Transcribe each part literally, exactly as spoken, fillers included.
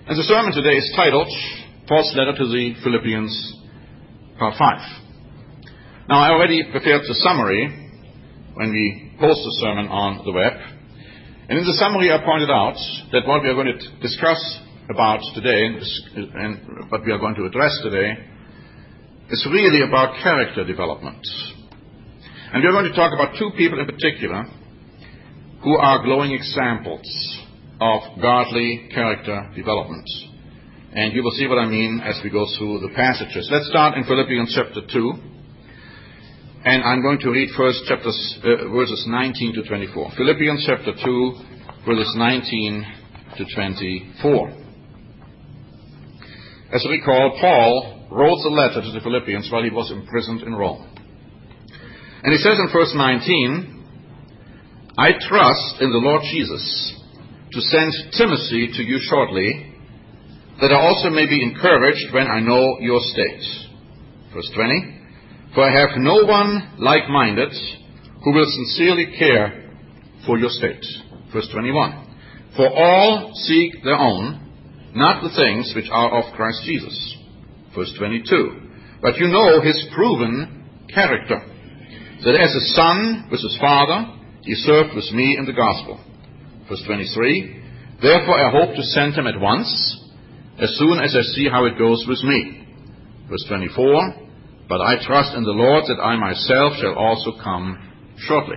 And the sermon today is titled, Paul's Letter to the Philippians, Part five. Now, I already prepared the summary when we post the sermon on the web. And in the summary, I pointed out that what we are going to discuss about today, and what we are going to address today, is really about character development. And we are going to talk about two people in particular who are glowing examples of godly character development. And you will see what I mean as we go through the passages. Let's start in Philippians chapter two. And I'm going to read first chapters, uh, verses nineteen to twenty-four. Philippians chapter two, verses nineteen to twenty-four. As you recall, Paul wrote a letter to the Philippians while he was imprisoned in Rome. And he says in verse nineteen, I trust in the Lord Jesus to send Timothy to you shortly, that I also may be encouraged when I know your state. Verse twenty, for I have no one like-minded who will sincerely care for your state. Verse twenty-one, for all seek their own, not the things which are of Christ Jesus. Verse twenty-two, but you know his proven character, that as a son with his father, he served with me in the gospel. Verse twenty-three, therefore I hope to send him at once, as soon as I see how it goes with me. Verse twenty-four, but I trust in the Lord that I myself shall also come shortly.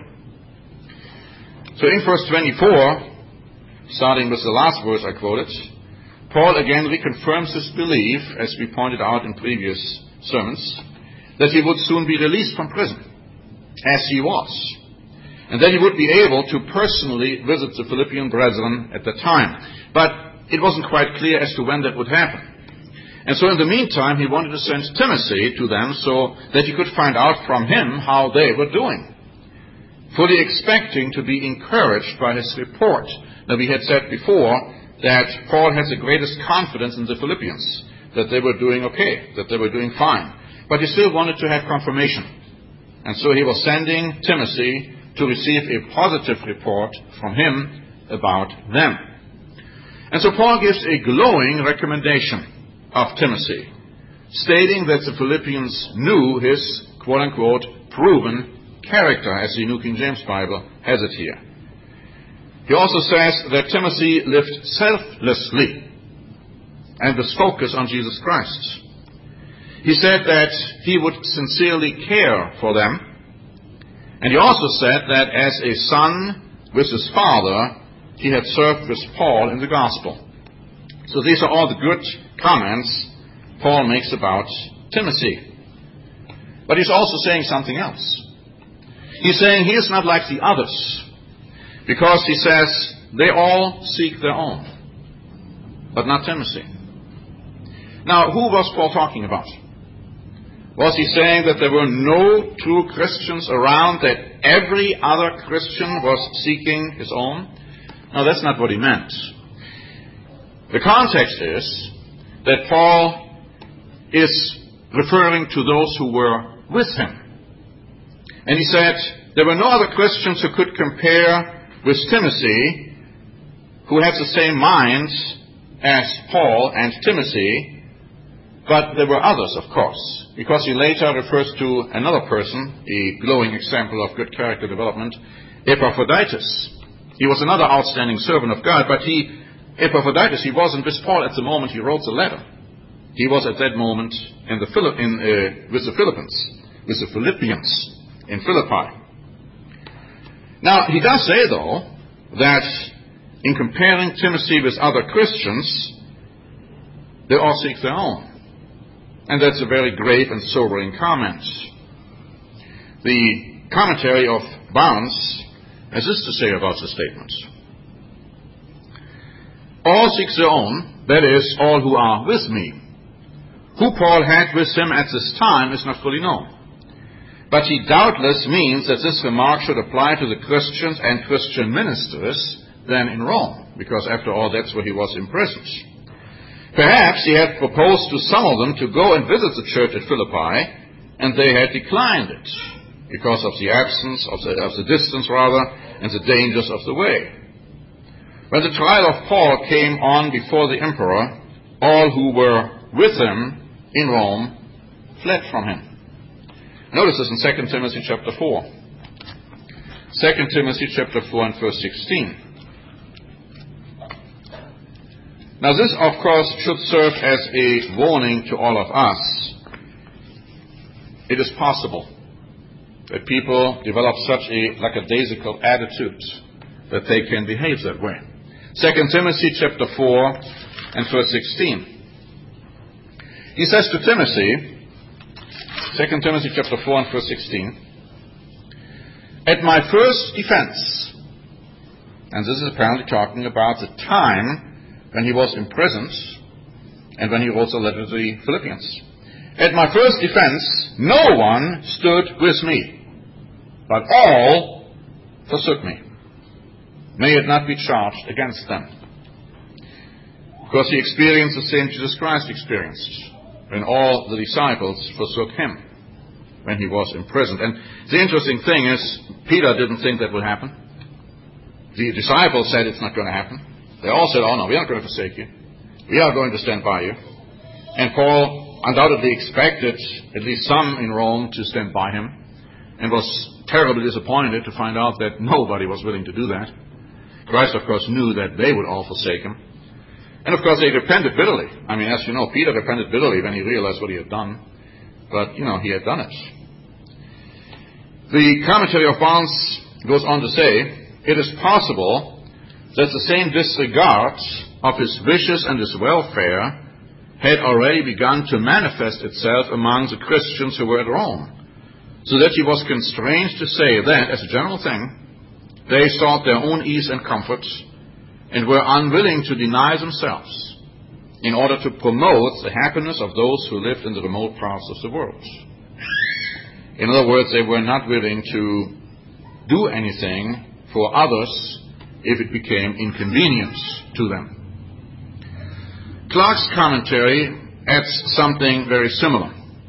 So in verse twenty-four, starting with the last verse I quoted, Paul again reconfirms his belief, as we pointed out in previous sermons, that he would soon be released from prison, as he was, and that he would be able to personally visit the Philippian brethren at the time. But it wasn't quite clear as to when that would happen. And so in the meantime, he wanted to send Timothy to them so that he could find out from him how they were doing, fully expecting to be encouraged by his report. Now, we had said before that Paul has the greatest confidence in the Philippians, that they were doing okay, that they were doing fine. But he still wanted to have confirmation. And so he was sending Timothy to receive a positive report from him about them. And so Paul gives a glowing recommendation of Timothy, stating that the Philippians knew his, quote-unquote, proven character, as the New King James Bible has it here. He also says that Timothy lived selflessly and with focus on Jesus Christ. He said that he would sincerely care for them. And he also said that as a son with his father, he had served with Paul in the gospel. So these are all the good comments Paul makes about Timothy. But he's also saying something else. He's saying he is not like the others, because he says they all seek their own, but not Timothy. Now, who was Paul talking about? Was he saying that there were no true Christians around, that every other Christian was seeking his own? No, that's not what he meant. The context is that Paul is referring to those who were with him. And he said there were no other Christians who could compare with Timothy, who had the same mind as Paul and Timothy, but there were others, of course, because he later refers to another person, a glowing example of good character development, Epaphroditus. He was another outstanding servant of God, but he, Epaphroditus, he wasn't with Paul at the moment he wrote the letter. He was at that moment in the Philipp, in, uh, with the Philippines, with the Philippians in Philippi. Now, he does say, though, that in comparing Timothy with other Christians, they all seek their own. And that's a very grave and sobering comment. The commentary of Barnes has this to say about the statement. All seek their own, that is, all who are with me. Who Paul had with him at this time is not fully known. But he doubtless means that this remark should apply to the Christians and Christian ministers then in Rome, because after all, that's where he was imprisoned. Perhaps he had proposed to some of them to go and visit the church at Philippi, and they had declined it, because of the absence, of the, of the distance rather, and the dangers of the way. When the trial of Paul came on before the emperor, all who were with him in Rome fled from him. Notice this in Second Timothy chapter four. Second Timothy chapter four and verse sixteen. Now this, of course, should serve as a warning to all of us. It is possible that people develop such a lackadaisical attitude that they can behave that way. Second Timothy chapter four and verse sixteen. He says to Timothy, Second Timothy chapter four and verse sixteen, "At my first defense," and this is apparently talking about the time when he was imprisoned and when he wrote the letter to the Philippians. "At my first defense, no one stood with me, but all forsook me. May it not be charged against them." Because he experienced the same Jesus Christ experienced when all the disciples forsook him when he was imprisoned. And the interesting thing is, Peter didn't think that would happen. The disciples said it's not going to happen. They all said, "Oh no, we aren't going to forsake you. We are going to stand by you." And Paul undoubtedly expected at least some in Rome to stand by him, and was terribly disappointed to find out that nobody was willing to do that. Christ, of course, knew that they would all forsake him. And, of course, they repented bitterly. I mean, as you know, Peter repented bitterly when he realized what he had done. But, you know, he had done it. The commentary of Barnes goes on to say, "It is possible that the same disregard of his wishes and his welfare had already begun to manifest itself among the Christians who were at Rome, so that he was constrained to say that, as a general thing, they sought their own ease and comfort and were unwilling to deny themselves in order to promote the happiness of those who lived in the remote parts of the world." In other words, they were not willing to do anything for others if it became inconvenient to them. Clark's commentary adds something very similar.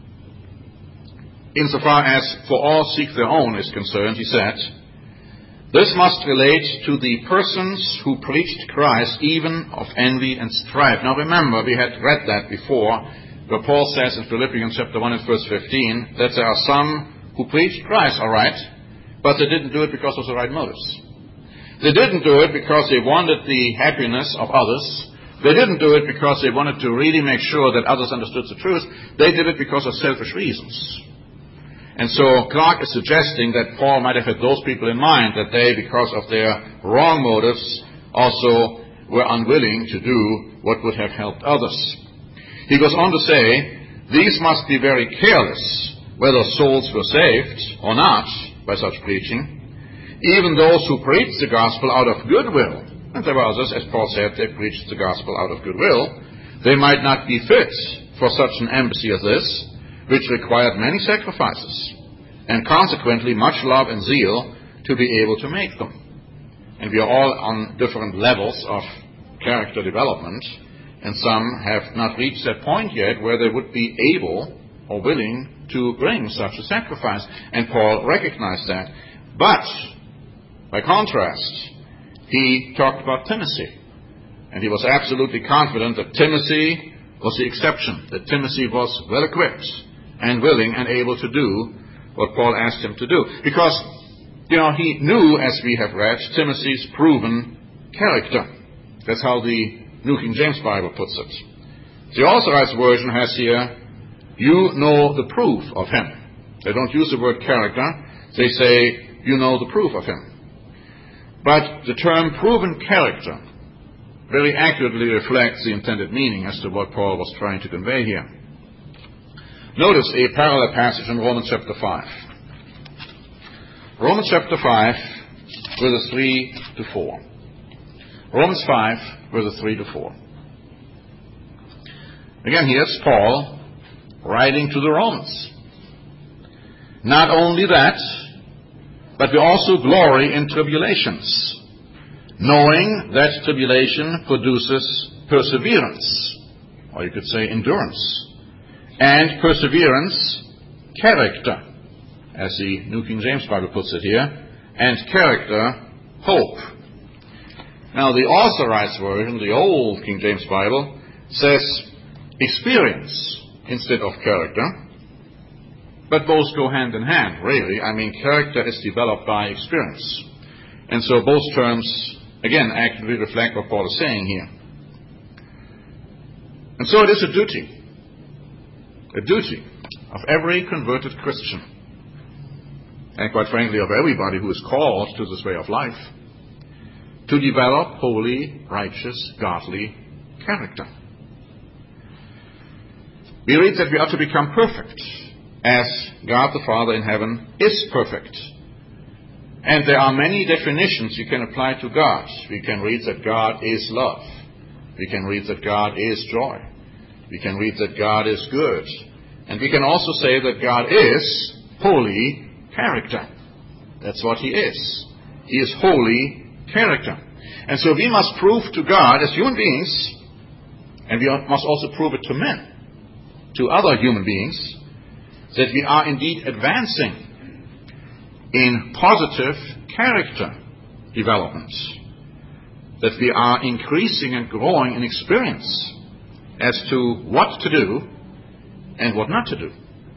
Insofar as "for all seek their own" is concerned, he said, "This must relate to the persons who preached Christ even of envy and strife." Now remember, we had read that before, where Paul says in Philippians chapter one and verse fifteen, that there are some who preached Christ, all right, but they didn't do it because of the right motives. They didn't do it because they wanted the happiness of others. They didn't do it because they wanted to really make sure that others understood the truth. They did it because of selfish reasons. And so Clark is suggesting that Paul might have had those people in mind, that they, because of their wrong motives, also were unwilling to do what would have helped others. He goes on to say, "These must be very careless whether souls were saved or not by such preaching. Even those who preached the gospel out of goodwill," and there were others, as Paul said, they preached the gospel out of goodwill, "they might not be fit for such an embassy as this, which required many sacrifices, and consequently much love and zeal to be able to make them." And we are all on different levels of character development, and some have not reached that point yet where they would be able or willing to bring such a sacrifice. And Paul recognized that. But, by contrast, he talked about Timothy. And he was absolutely confident that Timothy was the exception, that Timothy was well equipped and willing and able to do what Paul asked him to do. Because, you know, he knew, as we have read, Timothy's proven character. That's how the New King James Bible puts it. The Authorized Version has here, "You know the proof of him." They don't use the word character. They say, "You know the proof of him." But the term proven character very accurately reflects the intended meaning as to what Paul was trying to convey here. Notice a parallel passage in Romans chapter five. Romans chapter five, verses three to four. Romans five, verses three to four. Again, here's Paul writing to the Romans. "Not only that, but we also glory in tribulations, knowing that tribulation produces perseverance," or you could say endurance, "and perseverance, character," as the New King James Bible puts it here, "and character, hope." Now, the Authorized Version, the Old King James Bible, says, experience instead of character, but both go hand in hand, really. I mean, character is developed by experience. And so both terms, again, actively reflect what Paul is saying here. And so it is a duty, a duty of every converted Christian, and quite frankly of everybody who is called to this way of life, to develop holy, righteous, godly character. We read that we are to become perfect, as God the Father in heaven is perfect. And there are many definitions you can apply to God. We can read that God is love. We can read that God is joy. We can read that God is good. And we can also say that God is holy character. That's what He is. He is holy character. And so we must prove to God as human beings, and we must also prove it to men, to other human beings, that we are indeed advancing in positive character development, that we are increasing and growing in experience as to what to do and what not to do.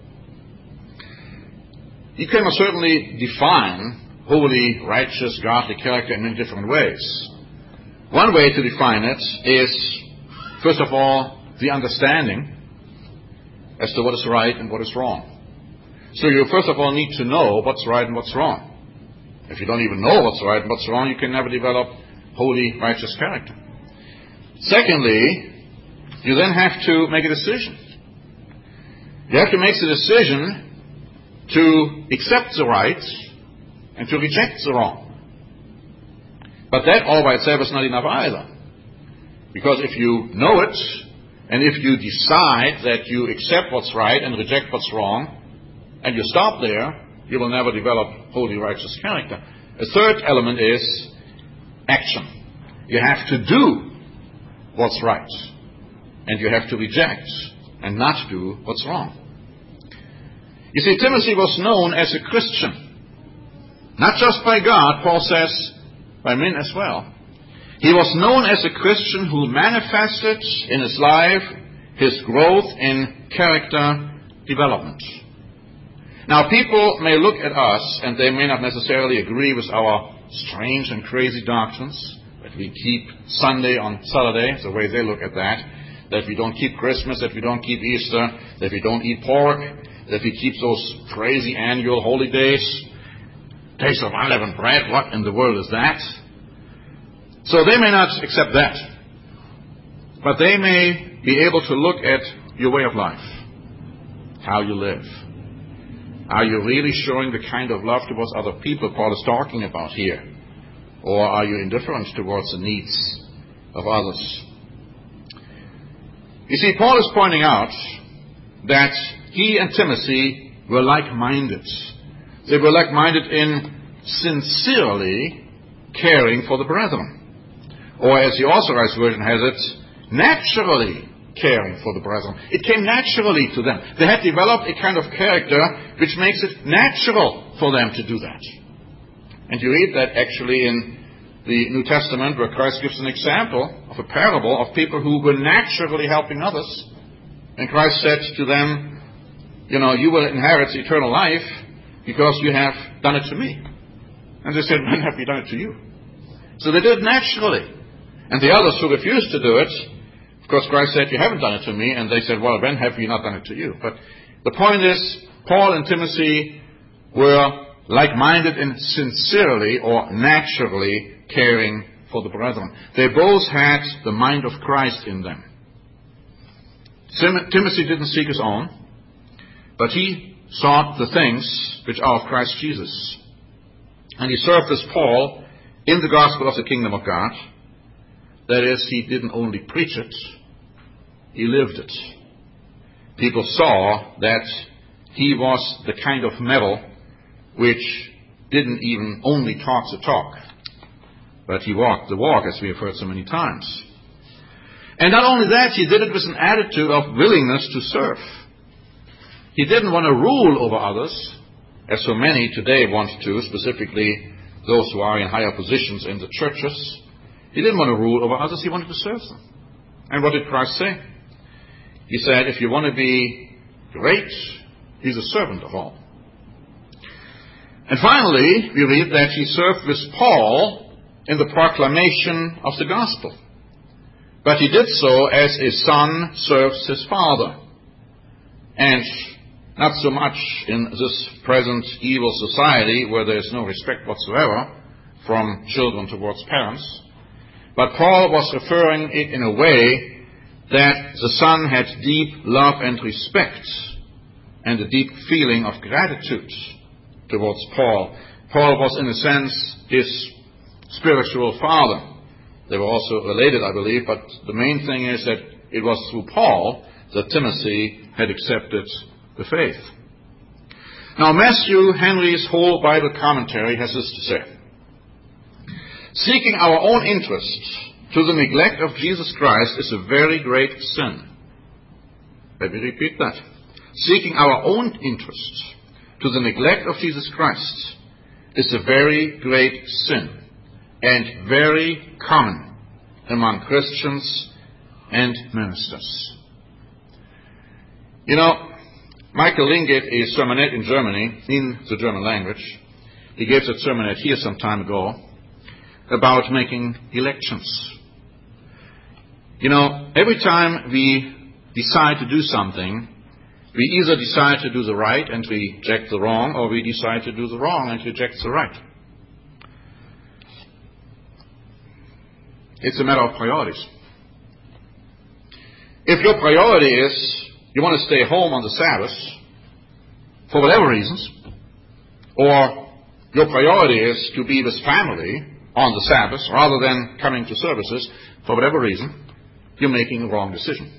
You can certainly define holy, righteous, godly character in many different ways. One way to define it is, first of all, the understanding as to what is right and what is wrong. So you first of all need to know what's right and what's wrong. If you don't even know what's right and what's wrong, you can never develop holy, righteous character. Secondly, you then have to make a decision. You have to make the decision to accept the right and to reject the wrong. But that all by itself is not enough either. Because if you know it, and if you decide that you accept what's right and reject what's wrong, and you stop there, you will never develop holy, righteous character. A third element is action. You have to do what's right, and you have to reject and not do what's wrong. You see, Timothy was known as a Christian, not just by God, Paul says, by men as well. He was known as a Christian who manifested in his life his growth in character development. Now, people may look at us and they may not necessarily agree with our strange and crazy doctrines, that we keep Sunday on Saturday, the way they look at that, that we don't keep Christmas, that we don't keep Easter, that we don't eat pork, that we keep those crazy annual holy days, days of unleavened bread. What in the world is that? So they may not accept that, but they may be able to look at your way of life, how you live. Are you really showing the kind of love towards other people Paul is talking about here? Or are you indifferent towards the needs of others? You see, Paul is pointing out that he and Timothy were like-minded. They were like-minded in sincerely caring for the brethren. Or as the Authorized Version has it, naturally caring for the brethren. It came naturally to them. They had developed a kind of character which makes it natural for them to do that. And you read that actually in the New Testament, where Christ gives an example of a parable of people who were naturally helping others. And Christ said to them, you know, you will inherit eternal life because you have done it to me. And they said, when have we done it to you? So they did it naturally. And the others who refused to do it, of course, Christ said, you haven't done it to me. And they said, well, when have we not done it to you? But the point is, Paul and Timothy were like-minded in sincerely or naturally caring for the brethren. They both had the mind of Christ in them. Tim- Timothy didn't seek his own, but he sought the things which are of Christ Jesus. And he served as Paul in the gospel of the kingdom of God. That is, he didn't only preach it, he lived it. People saw that he was the kind of metal which didn't even only talk the talk, but he walked the walk, as we have heard so many times. And not only that, he did it with an attitude of willingness to serve. He didn't want to rule over others, as so many today want to, specifically those who are in higher positions in the churches. He didn't want to rule over others, he wanted to serve them. And what did Christ say? He said, if you want to be great, he's a servant of all. And finally, we read that he served with Paul in the proclamation of the gospel. But he did so as a son serves his father. And not so much in this present evil society where there is no respect whatsoever from children towards parents. But Paul was referring it in a way that the son had deep love and respect and a deep feeling of gratitude towards Paul. Paul was, in a sense, his spiritual father. They were also related, I believe, but the main thing is that it was through Paul that Timothy had accepted the faith. Now, Matthew Henry's whole Bible commentary has this to say. Seeking our own interest to the neglect of Jesus Christ is a very great sin. Let me repeat that. Seeking our own interest to the neglect of Jesus Christ is a very great sin and very common among Christians and ministers. You know, Michael Ling gave a sermonette in Germany, in the German language. He gave that sermonette here some time ago about making elections. You know, every time we decide to do something, we either decide to do the right and reject the wrong, or we decide to do the wrong and reject the right. It's a matter of priorities. If your priority is you want to stay home on the Sabbath for whatever reasons, or your priority is to be with family on the Sabbath rather than coming to services for whatever reason, you're making a wrong decision.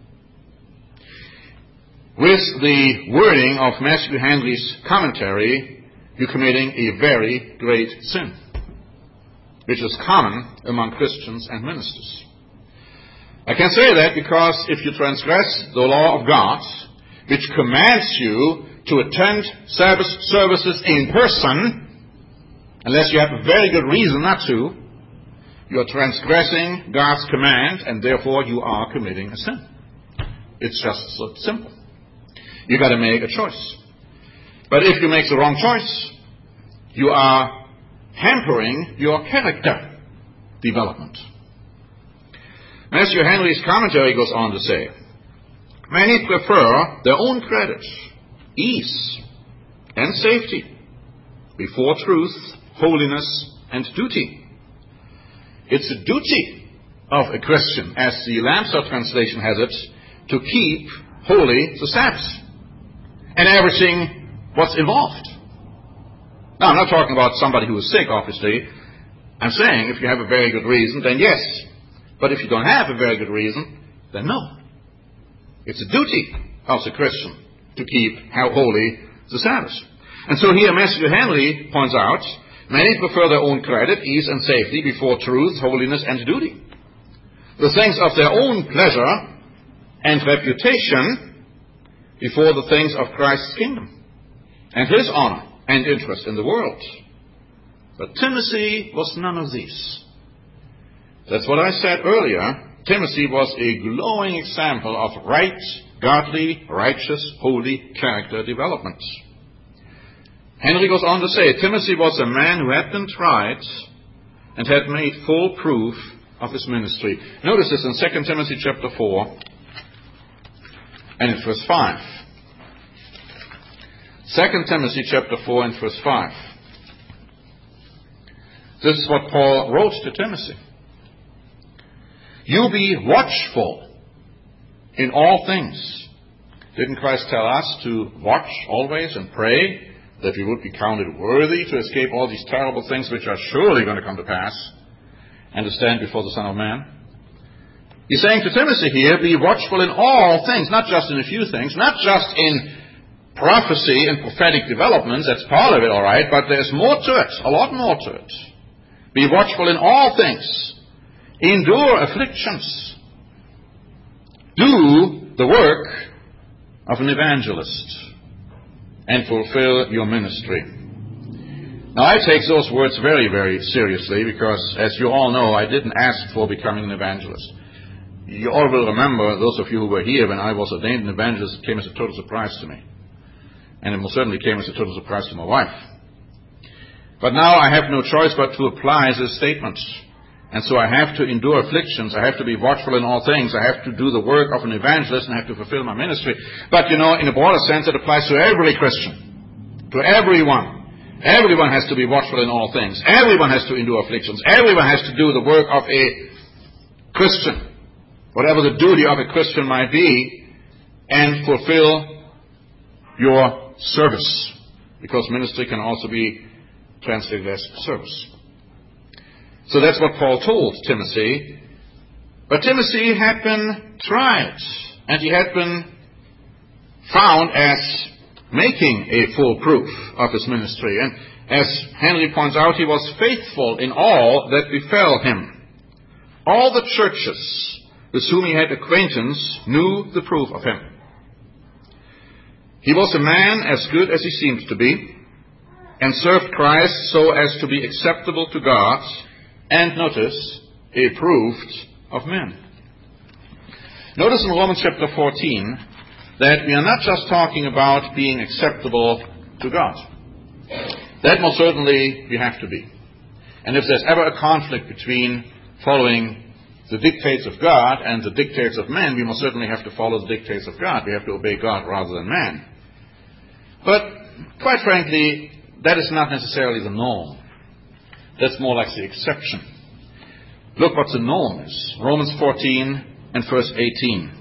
With the wording of Matthew Henry's commentary, you're committing a very great sin, which is common among Christians and ministers. I can say that because if you transgress the law of God, which commands you to attend Sabbath services in person, unless you have a very good reason not to, you are transgressing God's command, and therefore you are committing a sin. It's just so simple. You got to make a choice. But if you make the wrong choice, you are hampering your character development. Matthew Henry's commentary goes on to say, many prefer their own credit, ease, and safety before truth, holiness, and duty. It's a duty of a Christian, as the Lamsa translation has it, to keep holy the Sabbath and everything what's involved. Now, I'm not talking about somebody who is sick, obviously. I'm saying if you have a very good reason, then yes. But if you don't have a very good reason, then no. It's a duty of the Christian to keep holy the Sabbath. And so here Matthew Henry points out, many prefer their own credit, ease, and safety before truth, holiness, and duty. The things of their own pleasure and reputation before the things of Christ's kingdom and his honor and interest in the world. But Timothy was none of these. That's what I said earlier. Timothy was a glowing example of right, godly, righteous, holy character development. Henry goes on to say, Timothy was a man who had been tried and had made full proof of his ministry. Notice this in Second Timothy chapter four and in verse five. Second Timothy chapter four and verse five. This is what Paul wrote to Timothy. You be watchful in all things. Didn't Christ tell us to watch always and pray that we would be counted worthy to escape all these terrible things which are surely going to come to pass and to stand before the Son of Man? He's saying to Timothy here, be watchful in all things, not just in a few things, not just in prophecy and prophetic developments. That's part of it, all right, but there's more to it, a lot more to it. Be watchful in all things. Endure afflictions. Do the work of an evangelist and fulfill your ministry. Now, I take those words very, very seriously because, as you all know, I didn't ask for becoming an evangelist. You all will remember, those of you who were here when I was ordained an evangelist, it came as a total surprise to me. And it most certainly came as a total surprise to my wife. But now I have no choice but to apply this statement. And so I have to endure afflictions. I have to be watchful in all things. I have to do the work of an evangelist and I have to fulfill my ministry. But, you know, in a broader sense, it applies to every Christian. To everyone. Everyone has to be watchful in all things. Everyone has to endure afflictions. Everyone has to do the work of a Christian. Whatever the duty of a Christian might be. And fulfill your service. Because ministry can also be translated as service. So that's what Paul told Timothy. But Timothy had been tried, and he had been found as making a full proof of his ministry. And as Henry points out, he was faithful in all that befell him. All the churches with whom he had acquaintance knew the proof of him. He was a man as good as he seemed to be, and served Christ so as to be acceptable to God, and notice, approved of men. Notice in Romans chapter fourteen that we are not just talking about being acceptable to God. That most certainly we have to be. And if there's ever a conflict between following the dictates of God and the dictates of men, we most certainly have to follow the dictates of God. We have to obey God rather than man. But quite frankly, that is not necessarily the norm. That's more like the exception. Look what the norm is. Romans fourteen and verse eighteen.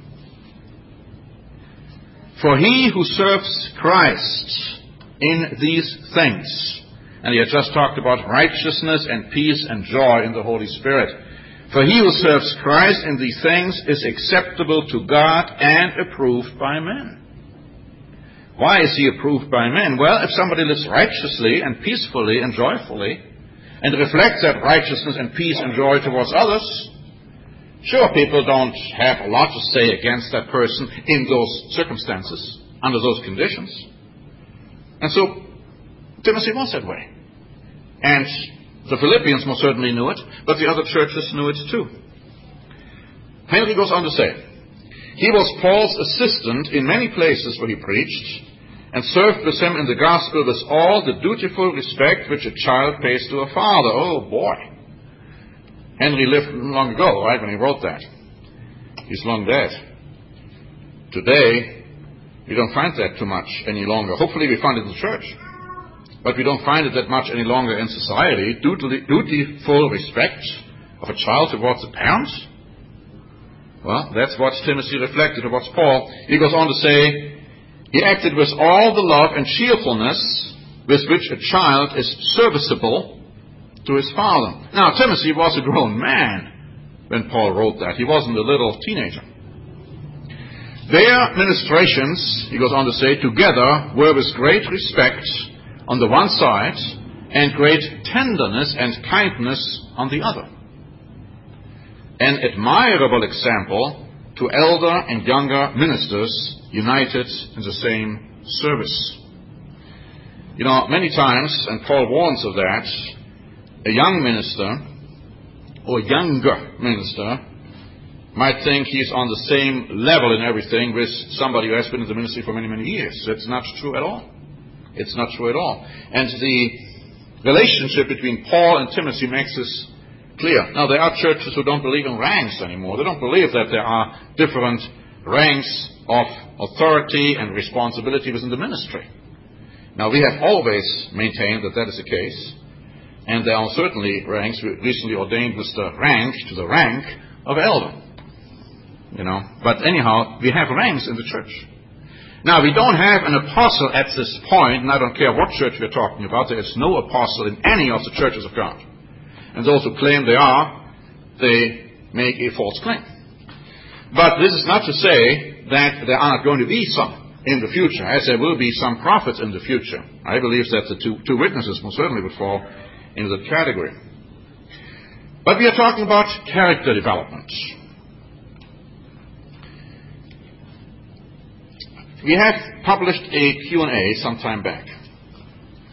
For he who serves Christ in these things, and he had just talked about righteousness and peace and joy in the Holy Spirit. For he who serves Christ in these things is acceptable to God and approved by men. Why is he approved by men? Well, if somebody lives righteously and peacefully and joyfully, and reflects that righteousness and peace and joy towards others, sure, people don't have a lot to say against that person in those circumstances, under those conditions. And so, Timothy was that way. And the Philippians most certainly knew it, but the other churches knew it too. Henry goes on to say, he was Paul's assistant in many places where he preached, and served with him in the gospel with all the dutiful respect which a child pays to a father. Oh boy. Henry lived long ago, right, when he wrote that. He's long dead. Today, we don't find that too much any longer. Hopefully we find it in the church. But we don't find it that much any longer in society. Dutiful respect of a child towards a parent? Well, that's what Timothy reflected towards Paul. He goes on to say, he acted with all the love and cheerfulness with which a child is serviceable to his father. Now, Timothy was a grown man when Paul wrote that. He wasn't a little teenager. Their ministrations, he goes on to say, together were with great respect on the one side and great tenderness and kindness on the other. An admirable example to elder and younger ministers united in the same service. You know, many times, and Paul warns of that, a young minister or younger minister might think he's on the same level in everything with somebody who has been in the ministry for many, many years. That's not true at all. It's not true at all. And the relationship between Paul and Timothy makes this clear. Now, there are churches who don't believe in ranks anymore. They don't believe that there are different ranks of authority and responsibility within the ministry. Now, we have always maintained that that is the case. And there are certainly ranks. We recently ordained Mister Rank to the rank of elder. You know, but anyhow, we have ranks in the church. Now, we don't have an apostle at this point, and I don't care what church we're talking about. There is no apostle in any of the churches of God. And those who claim they are, they make a false claim. But this is not to say that there are not going to be some in the future, as there will be some prophets in the future. I believe that the two, two witnesses most certainly would fall into that category. But we are talking about character development. We have published a Q and A some time back.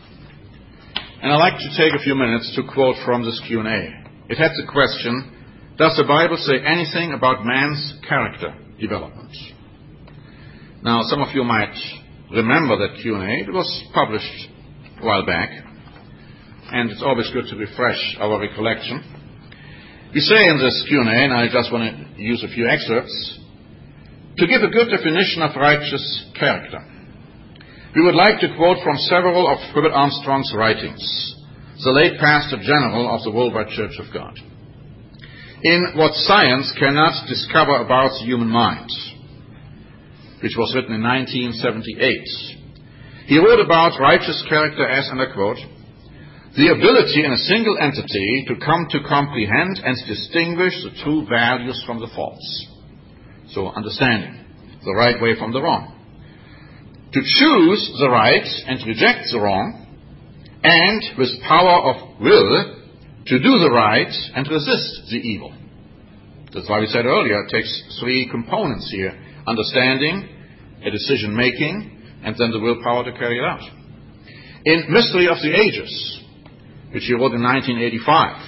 And I'd like to take a few minutes to quote from this Q and A. It had the question, does the Bible say anything about man's character development? Now, some of you might remember that Q and A. It was published a while back, and it's always good to refresh our recollection. We say in this Q and A, and I just want to use a few excerpts, to give a good definition of righteous character. We would like to quote from several of Herbert Armstrong's writings, the late Pastor General of the Worldwide Church of God. In What Science Cannot Discover About the Human Mind, which was written in nineteen seventy-eight, he wrote about righteous character as, and I quote, the ability in a single entity to come to comprehend and distinguish the true values from the false. So understanding the right way from the wrong. To choose the right and reject the wrong, and with power of will to do the right and resist the evil. That's why we said earlier it takes three components here. Understanding, a decision-making, and then the willpower to carry it out. In Mystery of the Ages, which he wrote in nineteen eighty-five,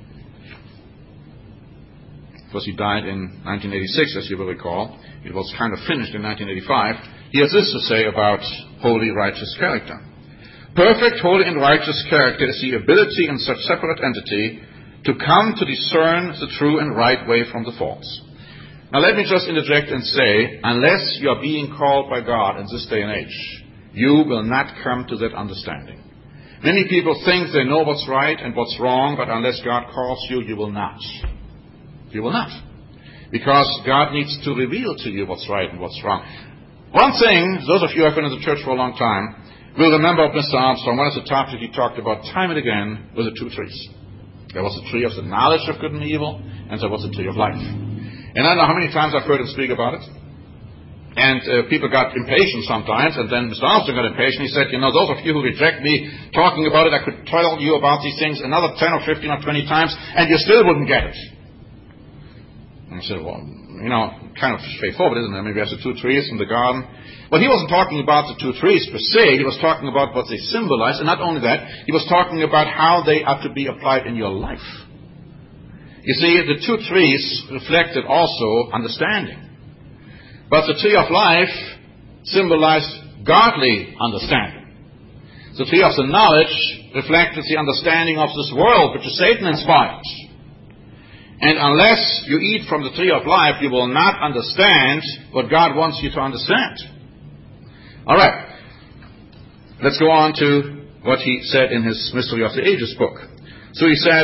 because he died in nineteen eighty-six, as you will recall. It was kind of finished in nineteen eighty-five. He has this to say about holy, righteous character. Perfect, holy, and righteous character is the ability in such separate entity to come to discern the true and right way from the false. Now let me just interject and say, unless you are being called by God in this day and age, you will not come to that understanding. Many people think they know what's right and what's wrong, but unless God calls you, you will not. You will not. Because God needs to reveal to you what's right and what's wrong. One thing, those of you who have been in the church for a long time, will remember of Mister Armstrong. One of the topics he talked about time and again were the two trees. There was the tree of the knowledge of good and evil, and there was the tree of life. And I don't know how many times I've heard him speak about it. And uh, people got impatient sometimes, and then Mister Armstrong got impatient. He said, you know, those of you who reject me talking about it, I could tell you about these things another ten or fifteen or twenty times, and you still wouldn't get it. And I said, well, you know, kind of straightforward, isn't it? Maybe there's the two trees in the garden. Well, he wasn't talking about the two trees per se. He was talking about what they symbolize. And not only that, he was talking about how they are to be applied in your life. You see, the two trees reflected also understanding. But the tree of life symbolized godly understanding. The tree of the knowledge reflected the understanding of this world, which is Satan-inspired. And unless you eat from the tree of life, you will not understand what God wants you to understand. All right. Let's go on to what he said in his Mystery of the Ages book. So he said,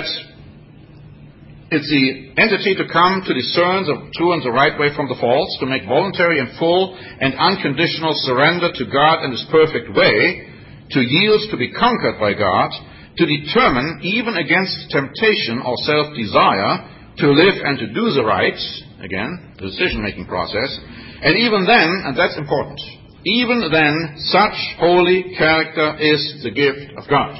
it's the entity to come to discern the true and the right way from the false, to make voluntary and full and unconditional surrender to God and His perfect way, to yield to be conquered by God, to determine, even against temptation or self-desire, to live and to do the right, again, the decision-making process, and even then, and that's important, even then, such holy character is the gift of God.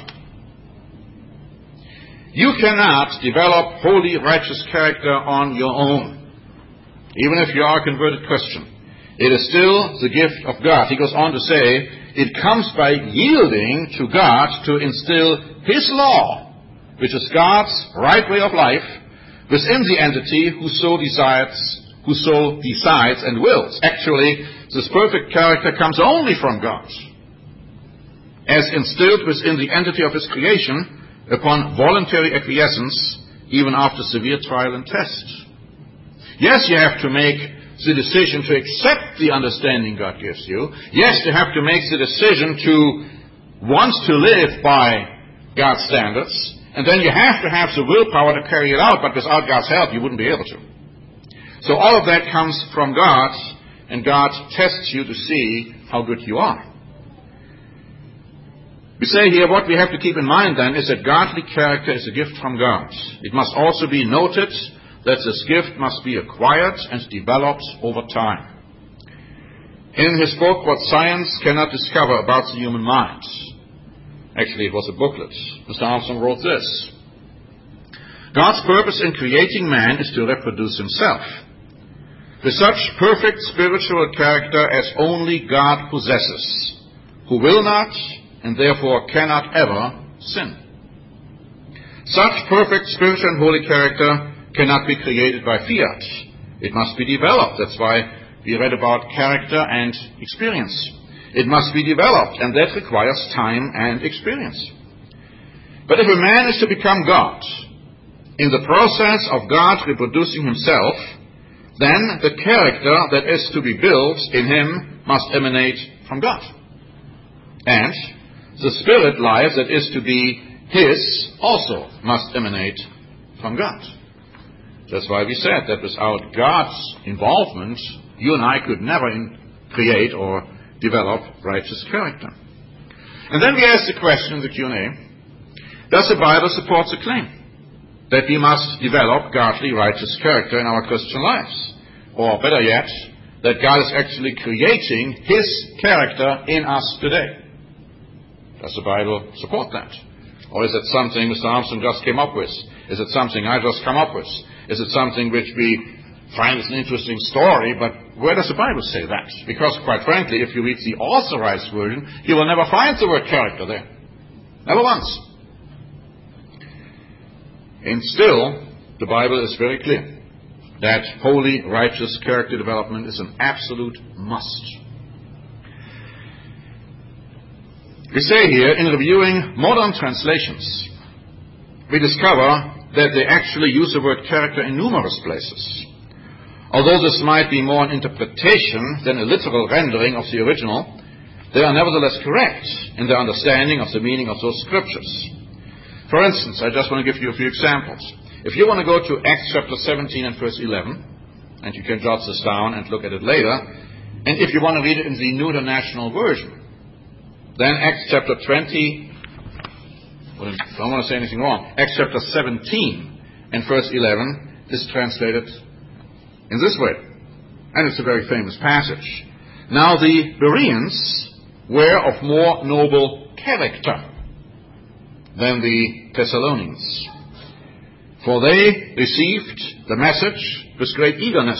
You cannot develop holy, righteous character on your own, even if you are a converted Christian. It is still the gift of God. He goes on to say, it comes by yielding to God to instill His law, which is God's right way of life, within the entity who so decides, who so decides and wills. Actually, this perfect character comes only from God, as instilled within the entity of His creation upon voluntary acquiescence, even after severe trial and test. Yes, you have to make the decision to accept the understanding God gives you. Yes, you have to make the decision to want to live by God's standards. And then you have to have the willpower to carry it out, but without God's help, you wouldn't be able to. So all of that comes from God, and God tests you to see how good you are. We say here what we have to keep in mind then is that godly character is a gift from God. It must also be noted that this gift must be acquired and developed over time. In his book, What Science Cannot Discover About the Human Mind, actually, it was a booklet. Mister Armstrong wrote this. God's purpose in creating man is to reproduce himself, with such perfect spiritual character as only God possesses, who will not and therefore cannot ever sin. Such perfect spiritual and holy character cannot be created by fiat. It must be developed. That's why we read about character and experience. It must be developed, and that requires time and experience. But if a man is to become God, in the process of God reproducing himself, then the character that is to be built in him must emanate from God. And the spirit life that is to be his also must emanate from God. That's why we said that without God's involvement, you and I could never in- create or develop righteous character. And then we ask the question in the Q and A, does the Bible support the claim that we must develop godly, righteous character in our Christian lives? Or better yet, that God is actually creating his character in us today? Does the Bible support that? Or is it something Mister Armstrong just came up with? Is it something I just come up with? Is it something which we find as an interesting story, but where does the Bible say that? Because, quite frankly, if you read the authorized version, you will never find the word character there. Never once. And still, the Bible is very clear that holy, righteous character development is an absolute must. We say here, in reviewing modern translations, we discover that they actually use the word character in numerous places. Although this might be more an interpretation than a literal rendering of the original, they are nevertheless correct in their understanding of the meaning of those scriptures. For instance, I just want to give you a few examples. If you want to go to Acts chapter seventeen and verse eleven, and you can jot this down and look at it later, and if you want to read it in the New International Version, then Acts chapter twenty, well, I don't want to say anything wrong, Acts chapter seventeen and verse eleven is translated in this way. And it's a very famous passage. Now the Bereans were of more noble character than the Thessalonians, for they received the message with great eagerness.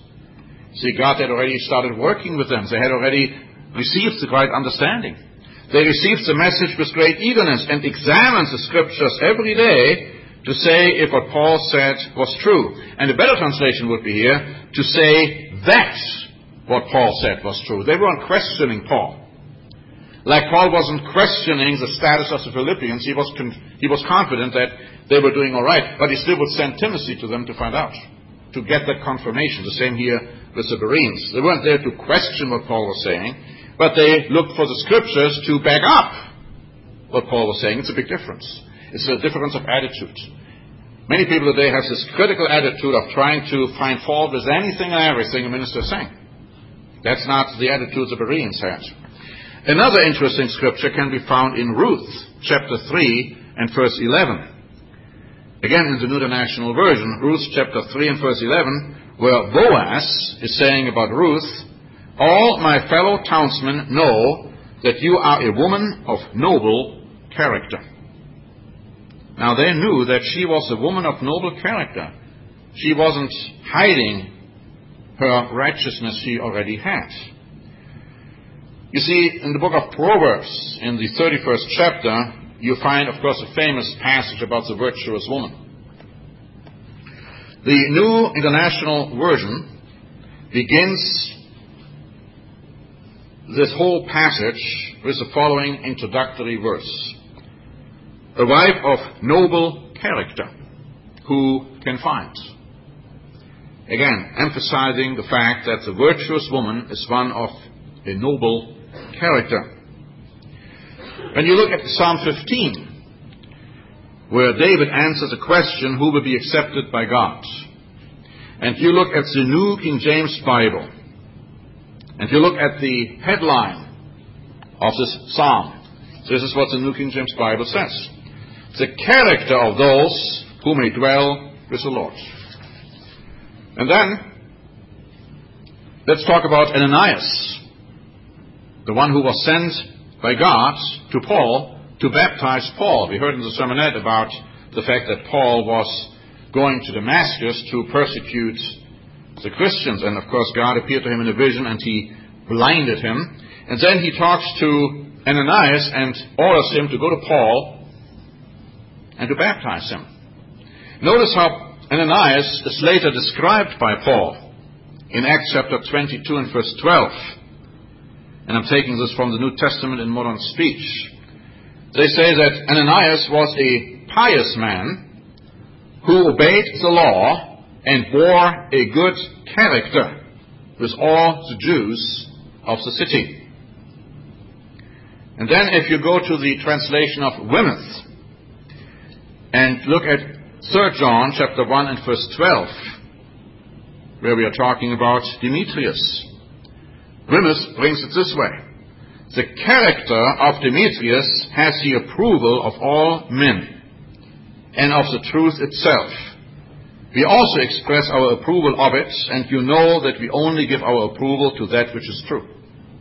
See, God had already started working with them. They had already received the right understanding. They received the message with great eagerness and examined the scriptures every day to say if what Paul said was true. And a better translation would be here, to say that what Paul said was true. They weren't questioning Paul. Like Paul wasn't questioning the status of the Philippians, he was con- he was confident that they were doing all right, but he still would send Timothy to them to find out, to get that confirmation. The same here with the Bereans. They weren't there to question what Paul was saying, but they looked for the scriptures to back up what Paul was saying. It's a big difference. It's a difference of attitude. Many people today have this critical attitude of trying to find fault with anything and everything a minister is saying. That's not the attitude the Bereans had. Another interesting scripture can be found in Ruth, chapter three and verse eleven. Again, in the New International Version, Ruth chapter three and verse eleven, where Boaz is saying about Ruth, all my fellow townsmen know that you are a woman of noble character. Now they knew that she was a woman of noble character. She wasn't hiding her righteousness she already had. You see, in the book of Proverbs, in the thirty-first chapter, you find, of course, a famous passage about the virtuous woman. The New International Version begins this whole passage with the following introductory verse. A wife of noble character, who can find? Again, emphasizing the fact that the virtuous woman is one of a noble character. When you look at Psalm fifteen, where David answers a question, who will be accepted by God? And you look at the New King James Bible, and you look at the headline of this psalm, this is what the New King James Bible says. The character of those who may dwell with the Lord. And then, let's talk about Ananias, the one who was sent by God to Paul to baptize Paul. We heard in the sermonette about the fact that Paul was going to Damascus to persecute the Christians. And of course God appeared to him in a vision and he blinded him. And then he talks to Ananias and orders him to go to Paul and to baptize him. Notice how Ananias is later described by Paul in Acts chapter twenty-two and verse twelve. And I'm taking this from the New Testament in modern speech. They say that Ananias was a pious man who obeyed the law and bore a good character with all the Jews of the city. And then if you go to the translation of Wimeth and look at Third John chapter one and verse twelve, where we are talking about Demetrius, Wimeth brings it this way: the character of Demetrius has the approval of all men and of the truth itself. We also express our approval of it, and you know that we only give our approval to that which is true.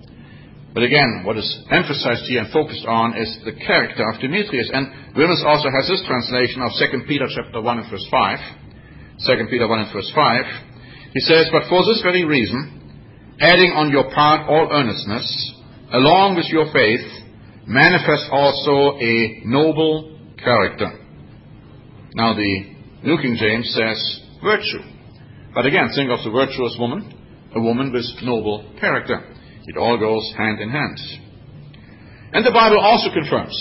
But again, what is emphasized here and focused on is the character of Demetrius. And Wimeth also has this translation of Second Peter chapter one and verse five. Second Peter one and verse five. He says, "But for this very reason, adding on your part all earnestness, along with your faith, manifest also a noble character." Now the New King James says virtue. But again, think of the virtuous woman, a woman with noble character. It all goes hand in hand. And the Bible also confirms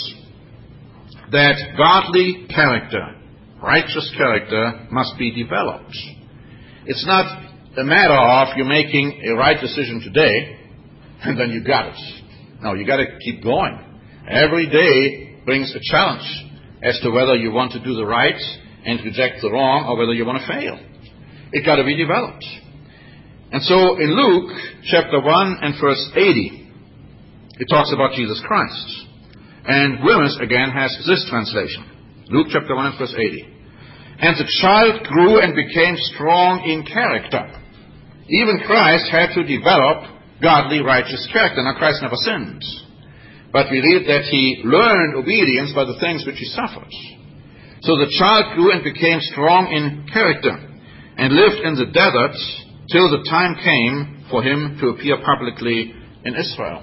that godly character, righteous character, must be developed. It's not a matter of you making a right decision today and then you got it. No, you got to keep going. Every day brings a challenge as to whether you want to do the right and reject the wrong, or whether you want to fail. It got to be developed. And so in Luke chapter one and verse eighty, it talks about Jesus Christ. And Wimeth again has this translation. Luke chapter one and verse eighty. "And the child grew and became strong in character." Even Christ had to develop godly, righteous character. Now Christ never sinned. But we read that he learned obedience by the things which he suffered. So the child grew and became strong in character, and lived in the desert till the time came for him to appear publicly in Israel.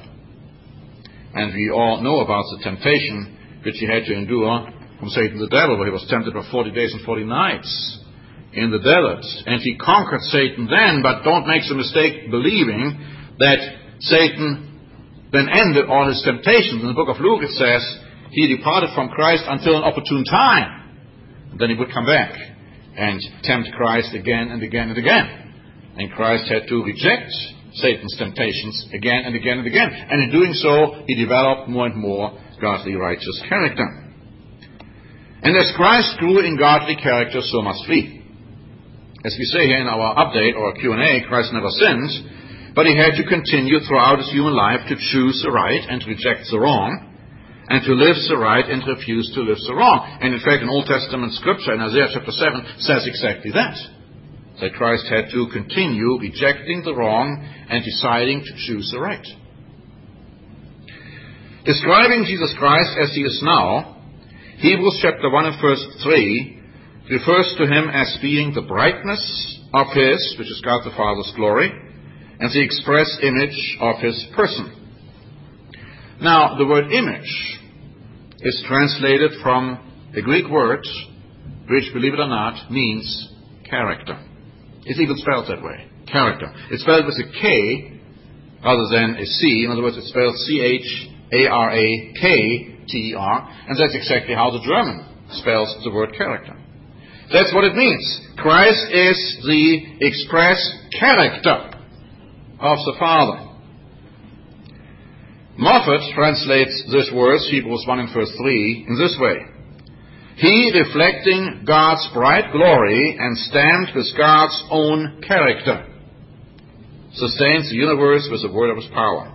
And we all know about the temptation which he had to endure from Satan the devil, where he was tempted for forty days and forty nights in the desert. And he conquered Satan then, but don't make the mistake believing that Satan then ended all his temptations. In the book of Luke it says he departed from Christ until an opportune time. Then he would come back and tempt Christ again and again and again. And Christ had to reject Satan's temptations again and again and again. And in doing so, he developed more and more godly, righteous character. And as Christ grew in godly character, so must we. As we say here in our update or Q and A, Christ never sinned, but he had to continue throughout his human life to choose the right and reject the wrong, and to live the right and refuse to live the wrong. And in fact, an Old Testament scripture in Isaiah chapter seven says exactly that. That Christ had to continue rejecting the wrong and deciding to choose the right. Describing Jesus Christ as he is now, Hebrews chapter one and verse three refers to him as being the brightness of his, which is God the Father's glory, and the express image of his person. Now, the word image is translated from a Greek word which, believe it or not, means character. It's even spelled that way, character. It's spelled with a K rather than a C. In other words, it's spelled C H A R A K T E R, and that's exactly how the German spells the word character. That's what it means. Christ is the express character of the Father. Moffat translates this verse, Hebrews one and verse three, in this way: "He, reflecting God's bright glory and stamped with God's own character, sustains the universe with the word of his power."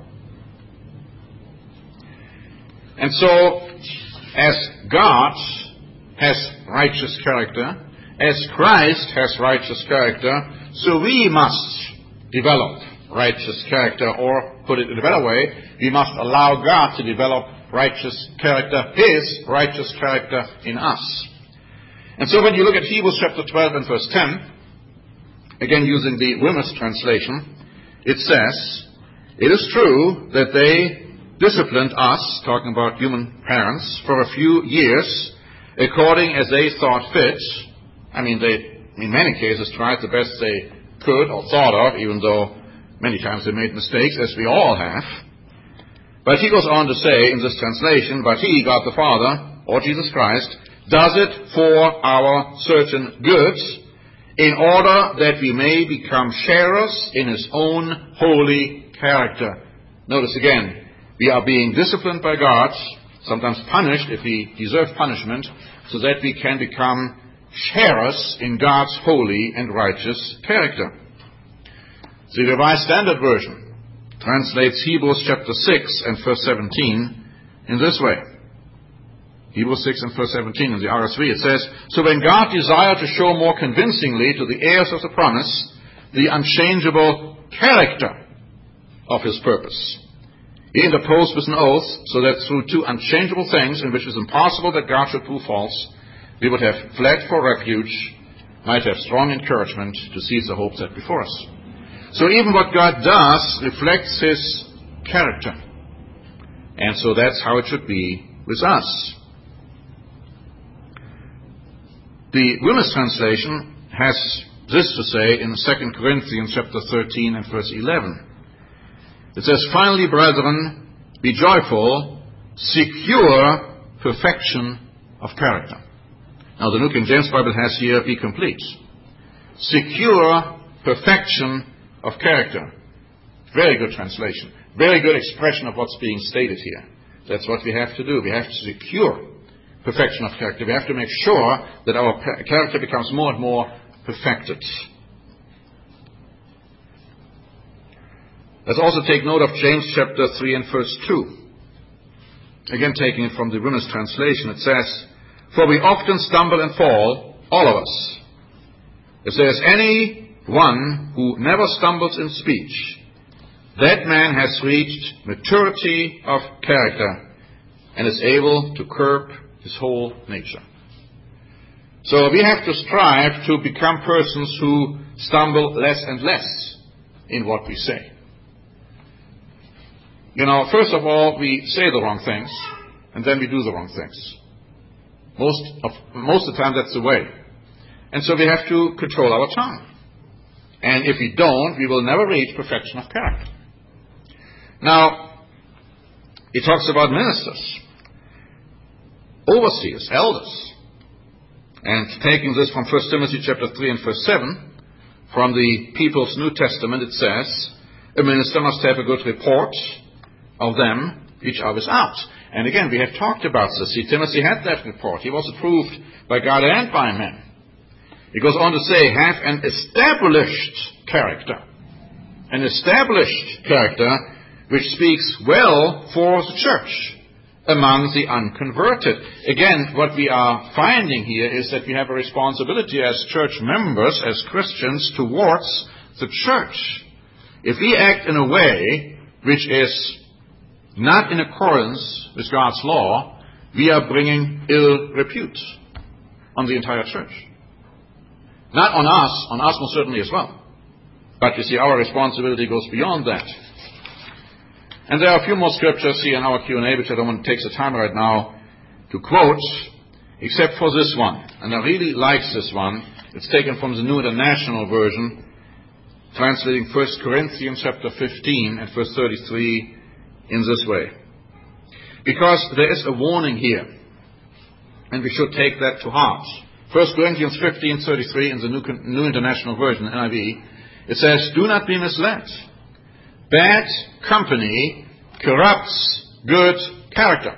And so, as God has righteous character, as Christ has righteous character, so we must develop righteous character, or put it in a better way, we must allow God to develop righteous character, his righteous character in us. And so when you look at Hebrews chapter twelve and verse ten, again using the Wimeth translation, it says, "It is true that they disciplined us," talking about human parents, "for a few years, according as they thought fit." I mean, they in many cases, tried the best they could or thought of, even though many times they made mistakes, as we all have. But he goes on to say in this translation, but he, God the Father, or Jesus Christ, does it for our certain good, in order that we may become sharers in his own holy character. Notice again, we are being disciplined by God, sometimes punished if we deserve punishment, so that we can become sharers in God's holy and righteous character. The Revised Standard Version translates Hebrews chapter six and verse seventeen in this way. Hebrews six and verse seventeen in the R S V, it says, so when God desired to show more convincingly to the heirs of the promise the unchangeable character of his purpose, he interposed with an oath, so that through two unchangeable things, in which it is impossible that God should prove false, we would have fled for refuge, might have strong encouragement to seize the hope set before us. So even what God does reflects his character. And so that's how it should be with us. The Willis translation has this to say in Second Corinthians chapter thirteen and verse eleven. It says, finally, brethren, be joyful, secure perfection of character. Now, the New King James Bible has here, be complete. Secure perfection of character. Very good translation. Very good expression of what's being stated here. That's what we have to do. We have to secure perfection of character. We have to make sure that our character becomes more and more perfected. Let's also take note of James chapter three and verse two. Again, taking it from the Willis translation, it says, for we often stumble and fall, all of us. If there is any one who never stumbles in speech, that man has reached maturity of character and is able to curb his whole nature. So we have to strive to become persons who stumble less and less in what we say. You know, first of all, we say the wrong things, and then we do the wrong things. Most of, most of the time, that's the way. And so we have to control our tongue. And if we don't, we will never reach perfection of character. Now, he talks about ministers, overseers, elders. And taking this from First Timothy chapter three and verse seven, from the People's New Testament, it says, a minister must have a good report of them which are without. And again, we have talked about this. See, Timothy had that report. He was approved by God and by men. He goes on to say, have an established character. An established character which speaks well for the church among the unconverted. Again, what we are finding here is that we have a responsibility as church members, as Christians, towards the church. If we act in a way which is not in accordance with God's law, we are bringing ill repute on the entire church. Not on us, on us most certainly as well. But you see, our responsibility goes beyond that. And there are a few more scriptures here in our Q and A, which I don't want to take the time right now to quote, except for this one. And I really like this one. It's taken from the New International Version, translating First Corinthians chapter fifteen and verse thirty-three in this way. Because there is a warning here, and we should take that to heart. First Corinthians fifteen thirty-three in the New, New International Version, N I V, it says, do not be misled. Bad company corrupts good character.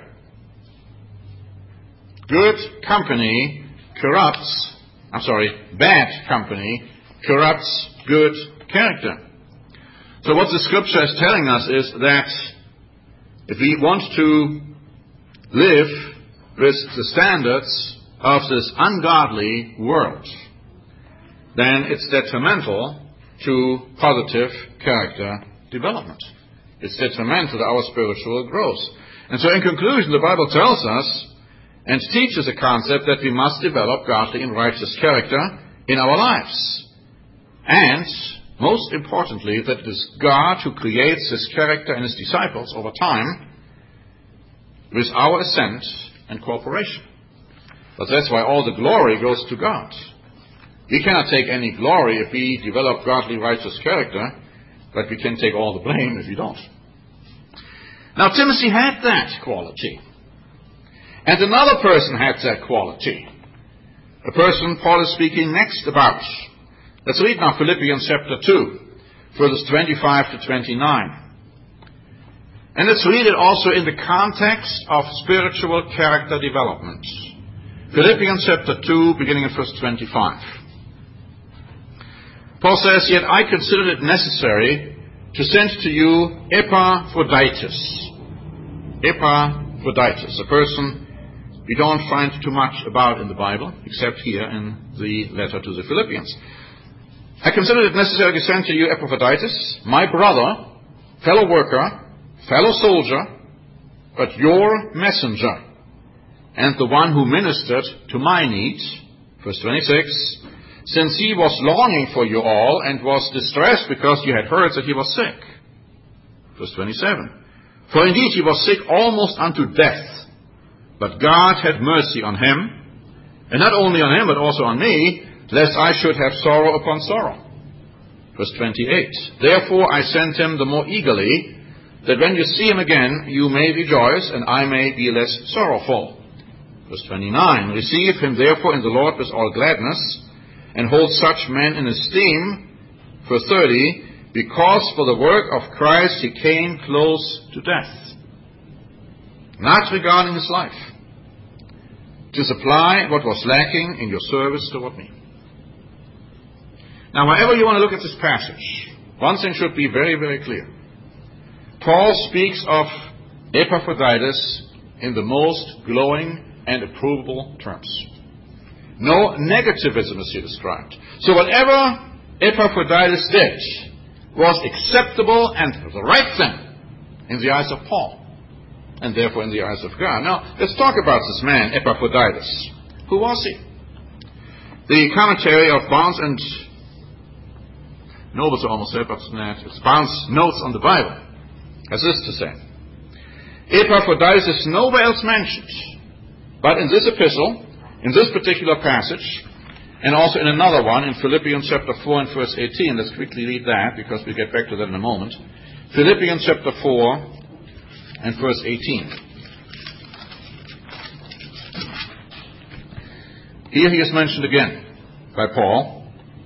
Good company corrupts, I'm sorry, bad company corrupts good character. So what the scripture is telling us is that if we want to live with the standards of this ungodly world, then it's detrimental to positive character development. It's detrimental to our spiritual growth. And so in conclusion, the Bible tells us and teaches a concept that we must develop godly and righteous character in our lives. And most importantly, that it is God who creates his character in his disciples over time with our assent and cooperation. But that's why all the glory goes to God. We cannot take any glory if we develop godly, righteous character, but we can take all the blame if we don't. Now, Timothy had that quality. And another person had that quality. A person Paul is speaking next about. Let's read now Philippians chapter two, verses twenty-five to twenty-nine. And let's read it also in the context of spiritual character development. Philippians chapter two, beginning at verse twenty-five. Paul says, "Yet I considered it necessary to send to you Epaphroditus." Epaphroditus, a person we don't find too much about in the Bible, except here in the letter to the Philippians. "I considered it necessary to send to you Epaphroditus, my brother, fellow worker, fellow soldier, but your messenger, and the one who ministered to my needs," verse twenty-six, "since he was longing for you all and was distressed because you had heard that he was sick." Verse twenty-seven, "For indeed he was sick almost unto death, but God had mercy on him, and not only on him, but also on me, lest I should have sorrow upon sorrow." Verse twenty-eight, "Therefore I sent him the more eagerly, that when you see him again, you may rejoice, and I may be less sorrowful." Verse twenty-nine, "Receive him therefore in the Lord with all gladness, and hold such men in esteem." Verse thirty, "Because for the work of Christ he came close to death, not regarding his life, to supply what was lacking in your service toward me." Now, however you want to look at this passage, one thing should be very, very clear. Paul speaks of Epaphroditus in the most glowing and approvable terms. No negativism is here described. So whatever Epaphroditus did was acceptable and the right thing in the eyes of Paul, and therefore in the eyes of God. Now, let's talk about this man, Epaphroditus. Who was he? The commentary of Barnes and Nobles, I almost said, but it's Barnes' Notes on the Bible, has this to say: Epaphroditus is nowhere else mentioned, but in this epistle, in this particular passage, and also in another one, in Philippians chapter four and verse eighteen. Let's quickly read that, because we'll get back to that in a moment. Philippians chapter four and verse eighteen. Here he is mentioned again by Paul.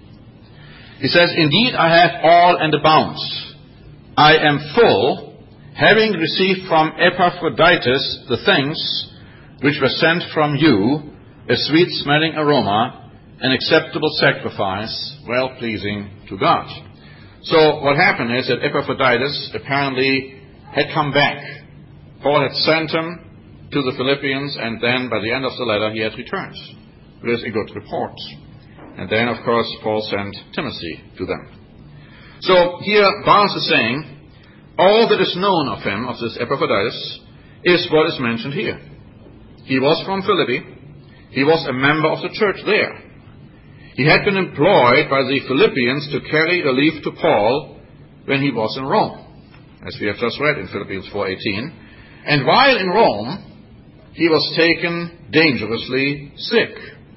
He says, "Indeed I have all and abound. I am full, having received from Epaphroditus the things which were sent from you, a sweet-smelling aroma, an acceptable sacrifice, well-pleasing to God." So what happened is that Epaphroditus apparently had come back. Paul had sent him to the Philippians, and then by the end of the letter he had returned with a good report. And then, of course, Paul sent Timothy to them. So here Barnes is saying, all that is known of him, of this Epaphroditus, is what is mentioned here. He was from Philippi. He was a member of the church there. He had been employed by the Philippians to carry relief to Paul when he was in Rome, as we have just read in Philippians four eighteen. And while in Rome, he was taken dangerously sick.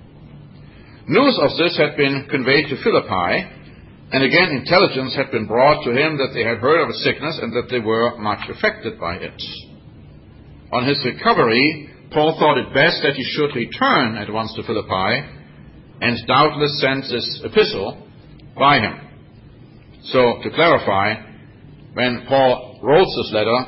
News of this had been conveyed to Philippi, and again intelligence had been brought to him that they had heard of a sickness and that they were much affected by it. On his recovery, Paul thought it best that he should return at once to Philippi, and doubtless sent this epistle by him. So, to clarify, when Paul wrote this letter,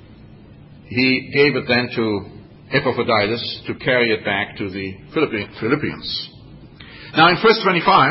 he gave it then to Epaphroditus to carry it back to the Philippians. Now, in verse twenty-five,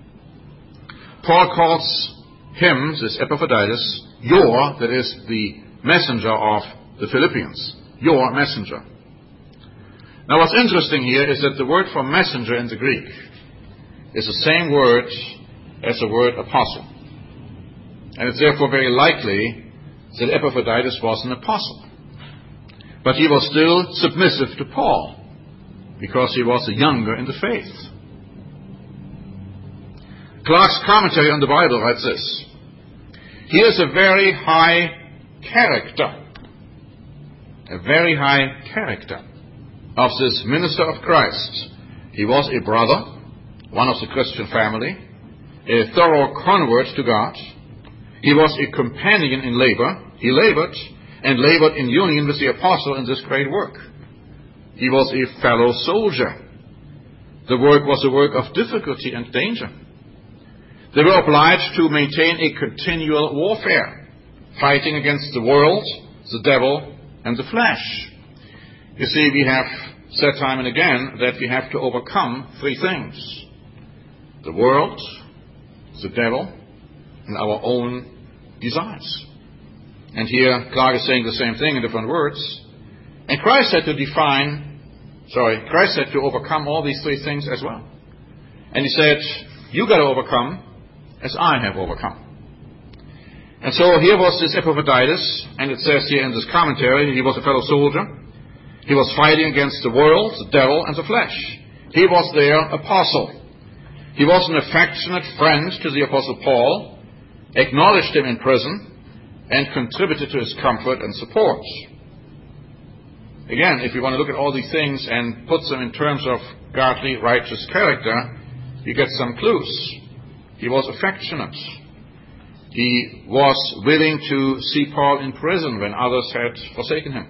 Paul calls him, this Epaphroditus, your, that is, the messenger of the Philippians, your messenger. Now, what's interesting here is that the word for messenger in the Greek is the same word as the word apostle. And it's therefore very likely that Epaphroditus was an apostle. But he was still submissive to Paul, because he was the younger in the faith. Clark's commentary on the Bible writes this: here's a very high character, a very high character of this minister of Christ. He was a brother, one of the Christian family, a thorough convert to God. He was a companion in labor. He labored and labored in union with the apostle in this great work. He was a fellow soldier. The work was a work of difficulty and danger. They were obliged to maintain a continual warfare, fighting against the world, the devil, and the flesh. You see, we have said time and again that we have to overcome three things: the world, the devil, and our own desires. And here Clark is saying the same thing in different words. And Christ had to define, sorry, Christ had to overcome all these three things as well. And he said, you got to overcome as I have overcome. And so here was this Epaphroditus, and it says here in this commentary, he was a fellow soldier. He was fighting against the world, the devil, and the flesh. He was their apostle. He was an affectionate friend to the Apostle Paul, acknowledged him in prison, and contributed to his comfort and support. Again, if you want to look at all these things and put them in terms of godly, righteous character, you get some clues. He was affectionate. He was willing to see Paul in prison when others had forsaken him.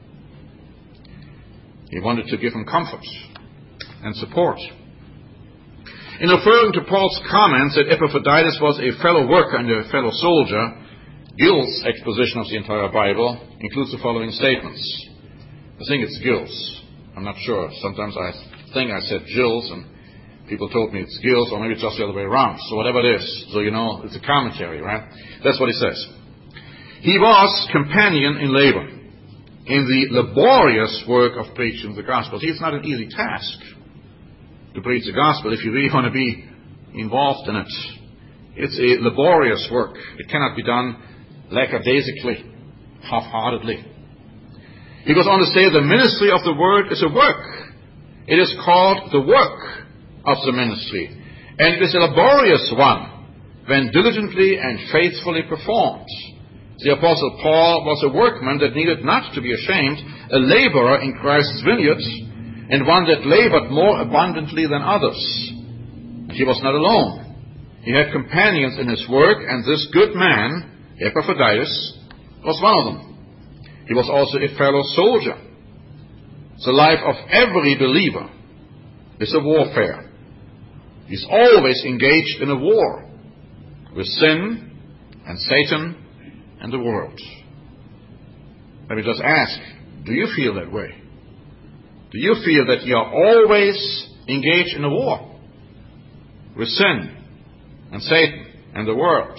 He wanted to give him comfort and support. In referring to Paul's comments that Epaphroditus was a fellow worker and a fellow soldier, Gill's exposition of the entire Bible includes the following statements. I think it's Gill's. I'm not sure. Sometimes I think I said Gill's and people told me it's Gill's, or maybe it's just the other way around. So whatever it is, so you know, it's a commentary, right? That's what he says. He was companion in labor, in the laborious work of preaching the gospel. See, it's not an easy task to preach the gospel if you really want to be involved in it. It's a laborious work. It cannot be done lackadaisically, half-heartedly. He goes on to say the ministry of the word is a work. It is called the work of the ministry. And it is a laborious one when diligently and faithfully performed. The Apostle Paul was a workman that needed not to be ashamed, a laborer in Christ's vineyard, and one that labored more abundantly than others. He was not alone. He had companions in his work, and this good man, Epaphroditus, was one of them. He was also a fellow soldier. The life of every believer is a warfare. He's always engaged in a war with sin and Satan and the world. Let me just ask, do you feel that way? Do you feel that you are always engaged in a war with sin and Satan and the world?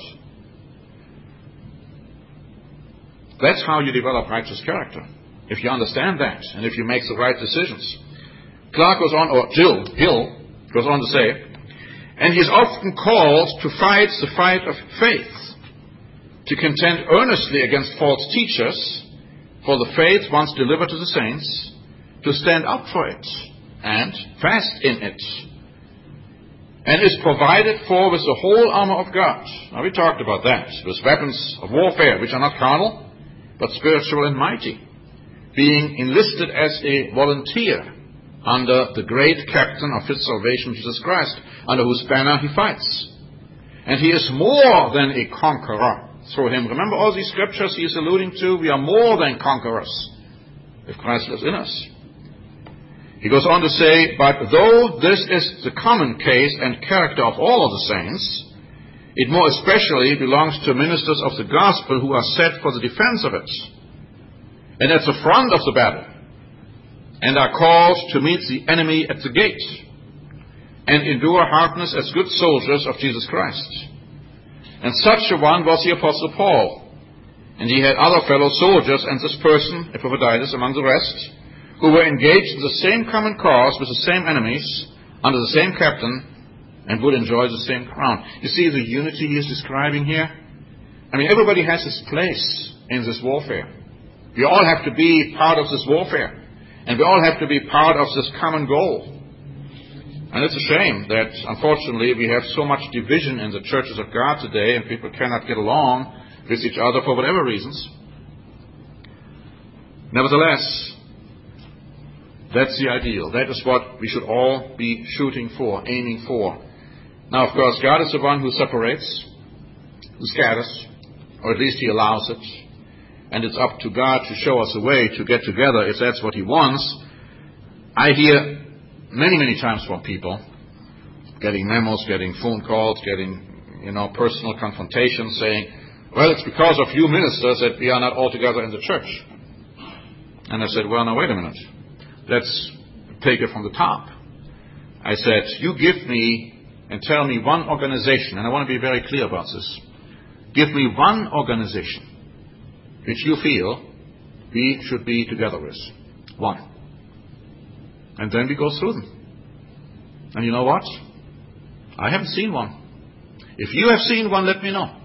That's how you develop righteous character. If you understand that, and if you make the right decisions. Clark goes on, or Gill, Gill goes on to say, and he is often called to fight the fight of faith, to contend earnestly against false teachers, for the faith once delivered to the saints, to stand up for it, and fast in it, and is provided for with the whole armor of God. Now we talked about that, with weapons of warfare, which are not carnal, but spiritual and mighty, being enlisted as a volunteer under the great captain of his salvation, Jesus Christ, under whose banner he fights. And he is more than a conqueror through him. Remember all these scriptures he is alluding to? We are more than conquerors if Christ lives in us. He goes on to say, but though this is the common case and character of all of the saints, it more especially belongs to ministers of the gospel who are set for the defense of it, and at the front of the battle, and are called to meet the enemy at the gate, and endure hardness as good soldiers of Jesus Christ. And such a one was the Apostle Paul, and he had other fellow soldiers, and this person, Epaphroditus, among the rest, who were engaged in the same common cause with the same enemies, under the same captain, and would enjoy the same crown. You see the unity he is describing here? I mean, everybody has his place in this warfare. We all have to be part of this warfare. And we all have to be part of this common goal. And it's a shame that, unfortunately, we have so much division in the churches of God today, and people cannot get along with each other for whatever reasons. Nevertheless, That's the ideal. That is what we should all be shooting for, aiming for. Now, of course, God is the one who separates, who scatters, or at least He allows it. And it's up to God to show us a way to get together if that's what He wants. I hear many, many times from people, getting memos, getting phone calls, getting, you know, personal confrontations, saying, well, it's because of you ministers that we are not all together in the church. And I said, well, now, wait a minute. Let's take it from the top. I said, you give me and tell me one organization, and I want to be very clear about this. Give me one organization which you feel we should be together with. One. And then we go through them. And you know what? I haven't seen one. If you have seen one, let me know.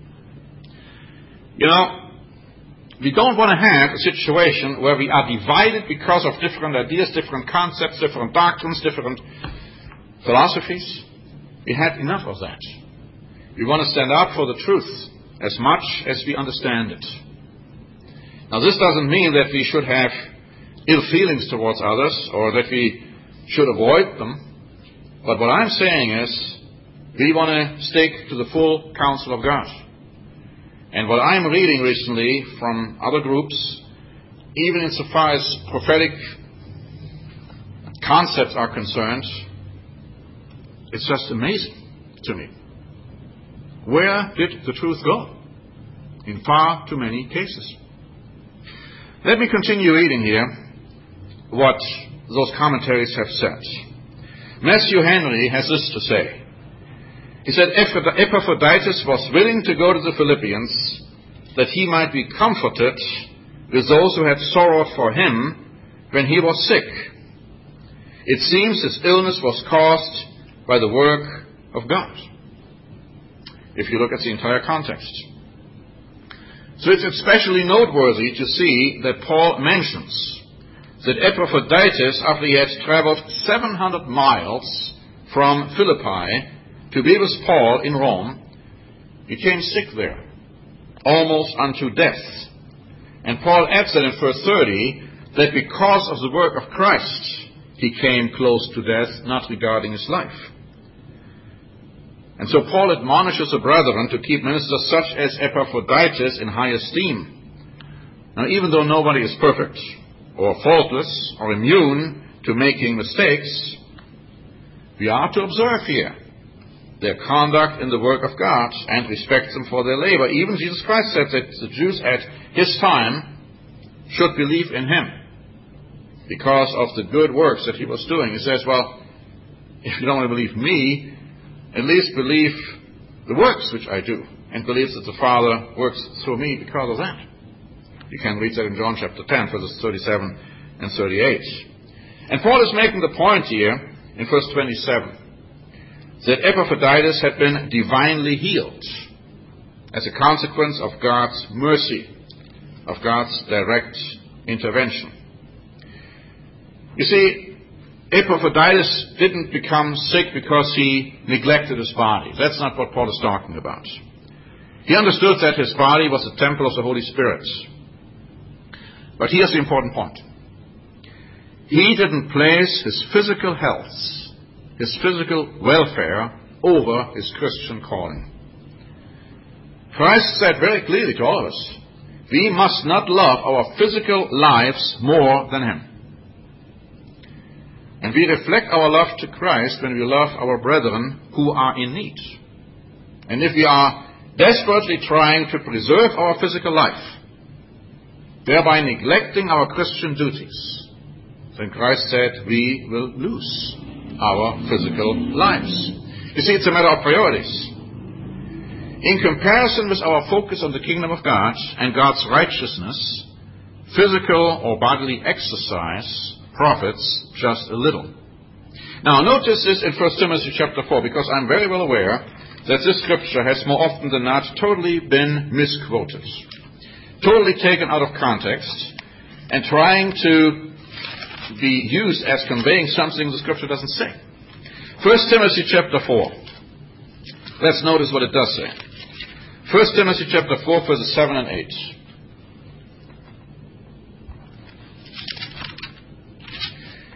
You know, we don't want to have a situation where we are divided because of different ideas, different concepts, different doctrines, different philosophies. We had enough of that. We want to stand up for the truth as much as we understand it. Now, this doesn't mean that we should have ill feelings towards others or that we should avoid them. But what I'm saying is we want to stick to the full counsel of God. And what I'm reading recently from other groups, even insofar as prophetic concepts are concerned, it's just amazing to me. Where did the truth go? In far too many cases. Let me continue reading here what those commentaries have said. Matthew Henry has this to say. He said, Epaphroditus was willing to go to the Philippians that he might be comforted with those who had sorrowed for him when he was sick. It seems his illness was caused by the work of God, if you look at the entire context. So it's especially noteworthy to see that Paul mentions that Epaphroditus, after he had traveled seven hundred miles from Philippi to be with Paul in Rome, became sick there, almost unto death. And Paul adds that in verse thirty, that because of the work of Christ, he came close to death, not regarding his life. And so Paul admonishes the brethren to keep ministers such as Epaphroditus in high esteem. Now, even though nobody is perfect, or faultless, or immune to making mistakes, we are to observe here their conduct in the work of God and respect them for their labor. Even Jesus Christ said that the Jews at his time should believe in him because of the good works that he was doing. He says, well, if you don't want to believe me, at least believe the works which I do, and believe that the Father works through me because of that. You can read that in John chapter ten, verses thirty-seven and thirty-eight. And Paul is making the point here in verse twenty-seven that Epaphroditus had been divinely healed as a consequence of God's mercy, of God's direct intervention. You see, Epaphroditus didn't become sick because he neglected his body. That's not what Paul is talking about. He understood that his body was a temple of the Holy Spirit. But here's the important point. He didn't place his physical health, his physical welfare, over his Christian calling. Christ said very clearly to all of us, we must not love our physical lives more than him. And we reflect our love to Christ when we love our brethren who are in need. And if we are desperately trying to preserve our physical life, thereby neglecting our Christian duties, then Christ said we will lose our physical lives. You see, it's a matter of priorities. In comparison with our focus on the kingdom of God and God's righteousness, physical or bodily exercise profits just a little. Now, notice this in First Timothy chapter four, because I'm very well aware that this scripture has more often than not totally been misquoted, totally taken out of context, and trying to be used as conveying something the scripture doesn't say. First Timothy chapter four. Let's notice what it does say. First Timothy chapter four, verses seven and eight.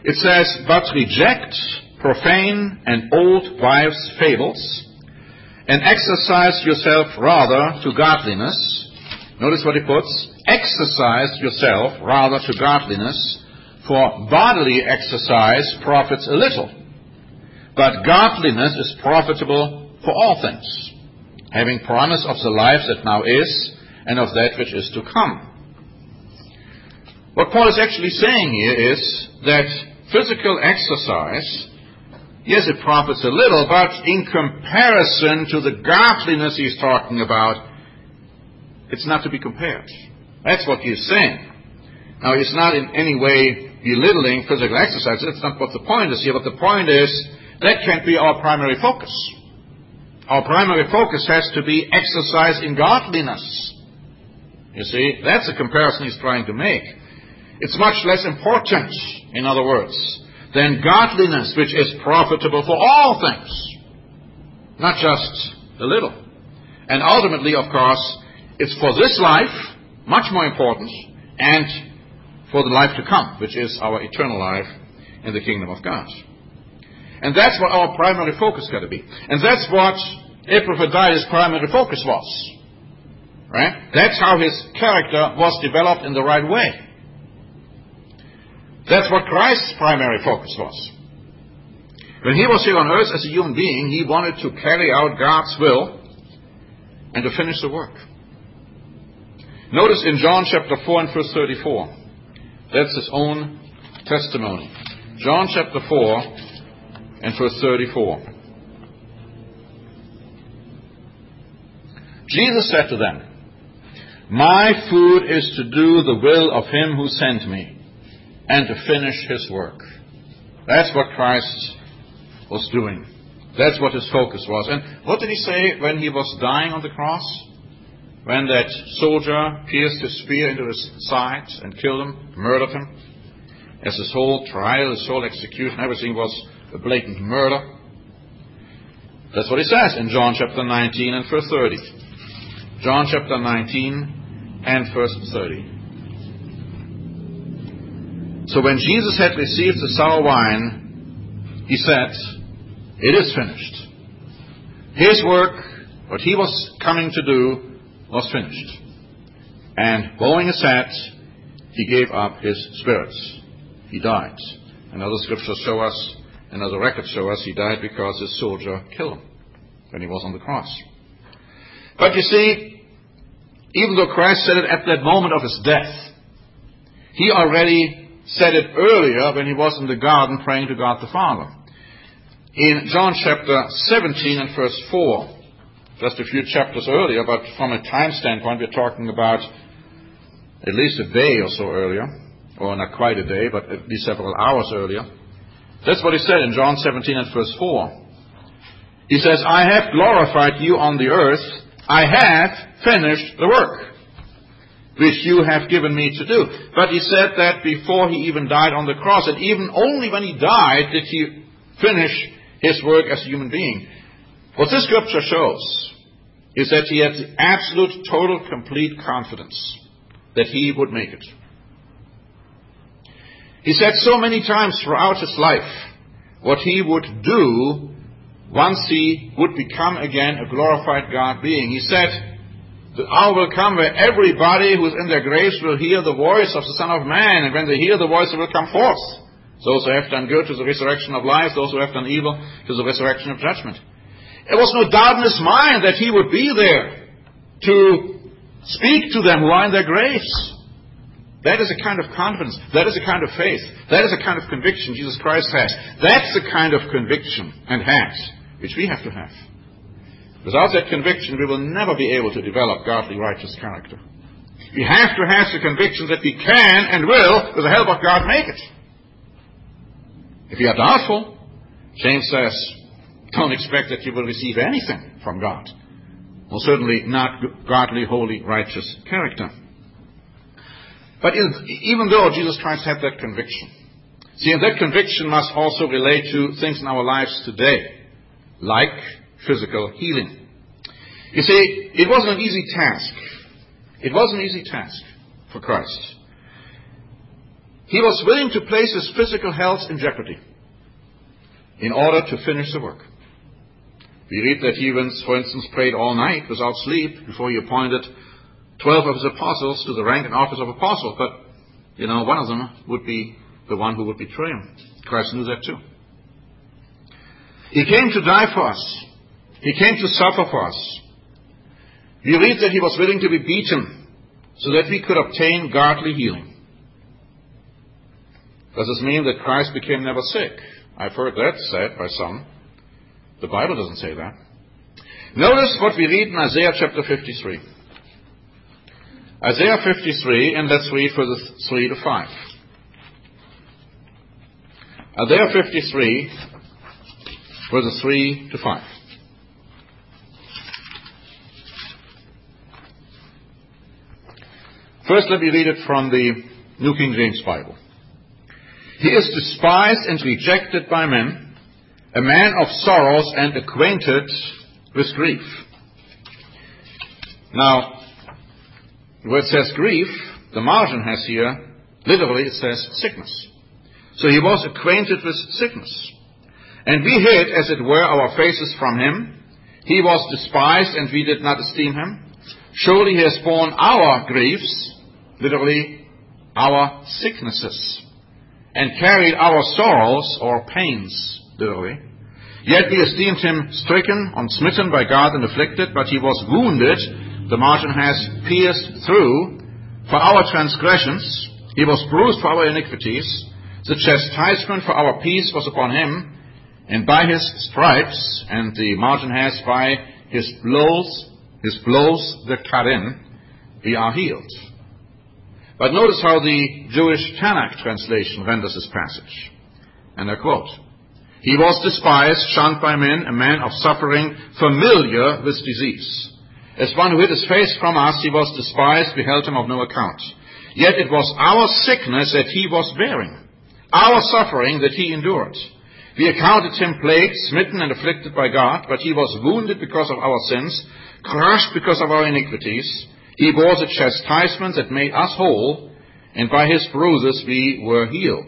It says, but reject profane and old wives' fables, and exercise yourself rather to godliness. Notice what he puts. Exercise yourself rather to godliness, for bodily exercise profits a little, but godliness is profitable for all things, having promise of the life that now is, and of that which is to come. What Paul is actually saying here is that physical exercise, yes, it profits a little, but in comparison to the godliness he's talking about, it's not to be compared. That's what he's saying. Now, he's not in any way belittling physical exercise. That's not what the point is here, but the point is that can't be our primary focus. Our primary focus has to be exercise in godliness. You see, that's the comparison he's trying to make. It's much less important, in other words, than godliness, which is profitable for all things, not just a little. And ultimately, of course, it's for this life, much more important, and for the life to come, which is our eternal life in the kingdom of God. And that's what our primary focus got to be. And that's what Epaphroditus' primary focus was. Right? That's how his character was developed in the right way. That's what Christ's primary focus was. When he was here on earth as a human being, he wanted to carry out God's will and to finish the work. Notice in John chapter four and verse thirty-four. That's his own testimony. John chapter four and verse thirty-four. Jesus said to them, my food is to do the will of him who sent me, and to finish his work. That's what Christ was doing. That's what his focus was. And what did he say when he was dying on the cross? When that soldier pierced his spear into his side and killed him, murdered him, as his whole trial, his whole execution, everything was a blatant murder. That's what he says in John chapter nineteen and verse thirty. John chapter nineteen and verse thirty. So when Jesus had received the sour wine, he said, it is finished. His work, what he was coming to do, was finished. And bowing his head, he gave up his spirit. He died. And other scriptures show us, and other records show us, he died because his soldier killed him when he was on the cross. But you see, even though Christ said it at that moment of his death, he already said it earlier when he was in the garden praying to God the Father. In John chapter seventeen and verse four, just a few chapters earlier, but from a time standpoint, we're talking about at least a day or so earlier, or not quite a day, but at least several hours earlier. That's what he said in John seventeen and verse four. He says, I have glorified you on the earth. I have finished the work which you have given me to do. But he said that before he even died on the cross, and even only when he died did he finish his work as a human being. What this scripture shows is that he had the absolute, total, complete confidence that he would make it. He said so many times throughout his life what he would do once he would become again a glorified God being. He said, the hour will come where everybody who is in their graves will hear the voice of the Son of Man, and when they hear the voice, they will come forth. Those who have done good to the resurrection of life, those who have done evil to the resurrection of judgment. There was no doubt in his mind that he would be there to speak to them who are in their graves. That is a kind of confidence. That is a kind of faith. That is a kind of conviction Jesus Christ has. That's the kind of conviction and has which we have to have. Without that conviction, we will never be able to develop godly, righteous character. We have to have the conviction that we can and will, with the help of God, make it. If you are doubtful, James says, don't expect that you will receive anything from God. Well, certainly not godly, holy, righteous character. But even though Jesus Christ had that conviction, see, and that conviction must also relate to things in our lives today, like physical healing. You see, it wasn't an easy task. It wasn't an easy task for Christ. He was willing to place his physical health in jeopardy in order to finish the work. We read that he, for instance, prayed all night without sleep before he appointed twelve of his apostles to the rank and office of apostle. But, you know, one of them would be the one who would betray him. Christ knew that too. He came to die for us. He came to suffer for us. We read that he was willing to be beaten so that we could obtain godly healing. Does this mean that Christ became never sick? I've heard that said by some. The Bible doesn't say that. Notice what we read in Isaiah chapter fifty-three. Isaiah fifty-three, and let's read verses three to five. Isaiah fifty-three, verses three to five. First, let me read it from the New King James Bible. He is despised and rejected by men, a man of sorrows and acquainted with grief. Now, where it says grief, the margin has here, literally it says sickness. So he was acquainted with sickness. And we hid, as it were, our faces from him. He was despised, and we did not esteem him. Surely he has borne our griefs, literally our sicknesses, and carried our sorrows or pains, literally. Yet we esteemed him stricken and smitten by God and afflicted, but he was wounded, the margin has pierced through, for our transgressions. He was bruised for our iniquities. The chastisement for our peace was upon him, and by his stripes, and the margin has by his blows, his blows that cut in, we are healed. But notice how the Jewish Tanakh translation renders this passage. And I quote, He was despised, shunned by men, a man of suffering, familiar with disease. As one who hid his face from us, he was despised, we held him of no account. Yet it was our sickness that he was bearing, our suffering that he endured. We accounted him plagued, smitten, and afflicted by God, but he was wounded because of our sins, crushed because of our iniquities. He bore the chastisement that made us whole, and by his bruises we were healed.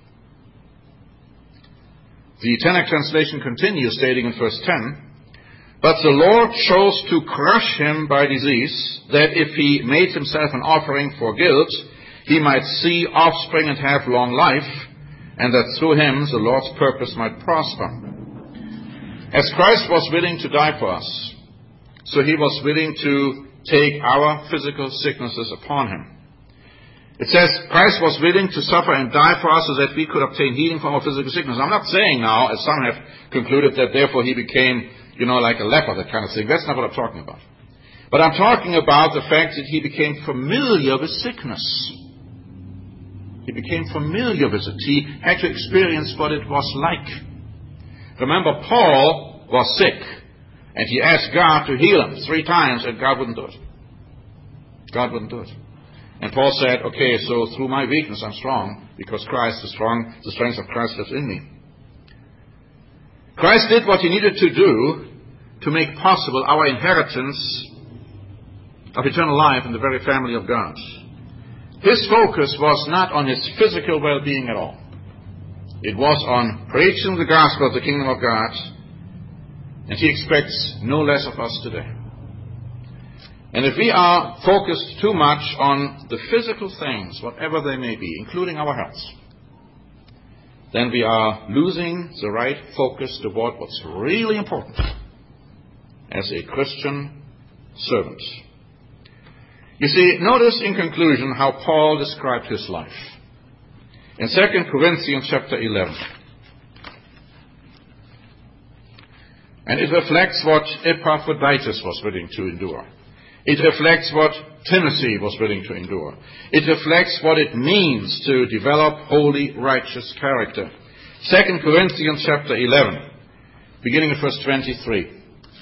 The Tanakh translation continues, stating in verse ten, But the Lord chose to crush him by disease, that if he made himself an offering for guilt, he might see offspring and have long life, and that through him the Lord's purpose might prosper. As Christ was willing to die for us, so he was willing to take our physical sicknesses upon him. It says Christ was willing to suffer and die for us so that we could obtain healing from our physical sickness. I'm not saying now, as some have concluded, that therefore he became, you know, like a leper, that kind of thing. That's not what I'm talking about. But I'm talking about the fact that he became familiar with sickness. He became familiar with it. He had to experience what it was like. Remember, Paul was sick, and he asked God to heal him three times, and God wouldn't do it. God wouldn't do it. And Paul said, okay, so through my weakness I'm strong, because Christ is strong, the strength of Christ lives in me. Christ did what he needed to do to make possible our inheritance of eternal life in the very family of God. His focus was not on his physical well-being at all. It was on preaching the gospel of the kingdom of God, and he expects no less of us today. And if we are focused too much on the physical things, whatever they may be, including our health, then we are losing the right focus toward what's really important as a Christian servant. You see, notice in conclusion how Paul described his life. In Second Corinthians chapter eleven. And it reflects what Epaphroditus was willing to endure. It reflects what Timothy was willing to endure. It reflects what it means to develop holy, righteous character. Second Corinthians chapter eleven, beginning at verse twenty-three.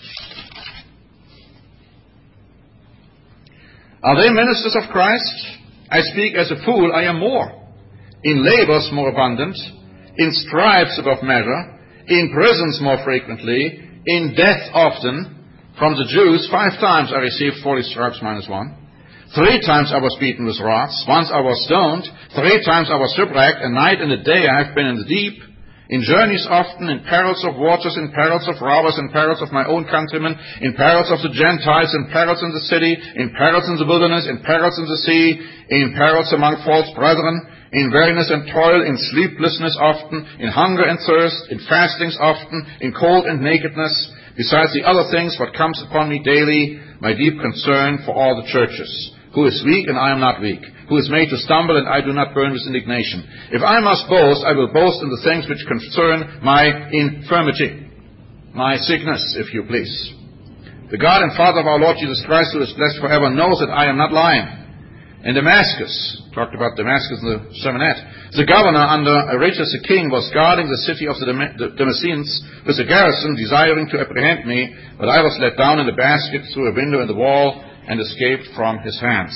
Are they ministers of Christ? I speak as a fool, I am more. In labors more abundant, in stripes above measure, in prisons more frequently, in death often. From the Jews five times I received forty stripes minus one. Three times I was beaten with rods. Once I was stoned. Three times I was shipwrecked. A night and a day I have been in the deep. In journeys often, in perils of waters, in perils of robbers, in perils of my own countrymen, in perils of the Gentiles, in perils in the city, in perils in the wilderness, in perils in the sea, in perils among false brethren, in weariness and toil, in sleeplessness often, in hunger and thirst, in fastings often, in cold and nakedness, besides the other things what comes upon me daily, my deep concern for all the churches. Who is weak and I am not weak? Who is made to stumble and I do not burn with indignation? If I must boast, I will boast in the things which concern my infirmity, my sickness, if you please. The God and Father of our Lord Jesus Christ, who is blessed forever, knows that I am not lying. In Damascus, talked about Damascus in the sermonette, the governor under Aretas the king was guarding the city of the Damascenes with a garrison, desiring to apprehend me, but I was let down in a basket through a window in the wall and escaped from his hands.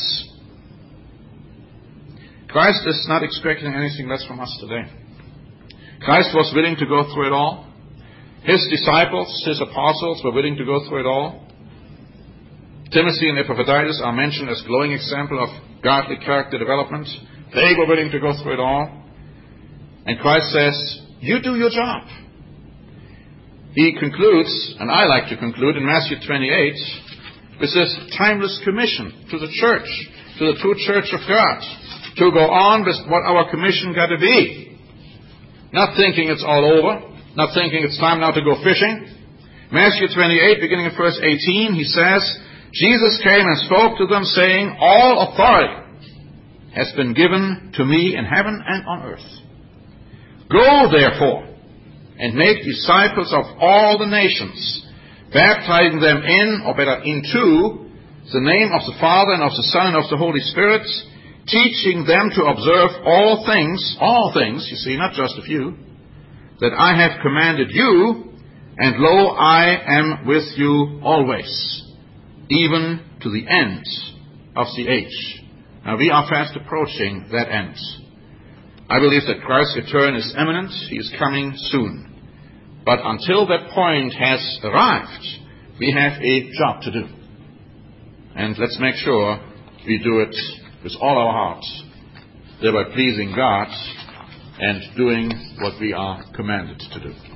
Christ is not expecting anything less from us today. Christ was willing to go through it all. His disciples, his apostles, were willing to go through it all. Timothy and Epaphroditus are mentioned as glowing example of godly character development. They were willing to go through it all. And Christ says, you do your job. He concludes, and I like to conclude in Matthew twenty-eight, with this timeless commission to the church, to the true church of God, to go on with what our commission got to be. Not thinking it's all over, not thinking it's time now to go fishing. Matthew twenty-eight, beginning in verse eighteen, he says, Jesus came and spoke to them, saying, all authority has been given to me in heaven and on earth. Go, therefore, and make disciples of all the nations, baptizing them in, or better, into, the name of the Father and of the Son and of the Holy Spirit, teaching them to observe all things, all things, you see, not just a few, that I have commanded you, and lo, I am with you always, even to the end of the age. Now, we are fast approaching that end. I believe that Christ's return is imminent. He is coming soon. But until that point has arrived, we have a job to do. And let's make sure we do it with all our hearts, thereby pleasing God and doing what we are commanded to do.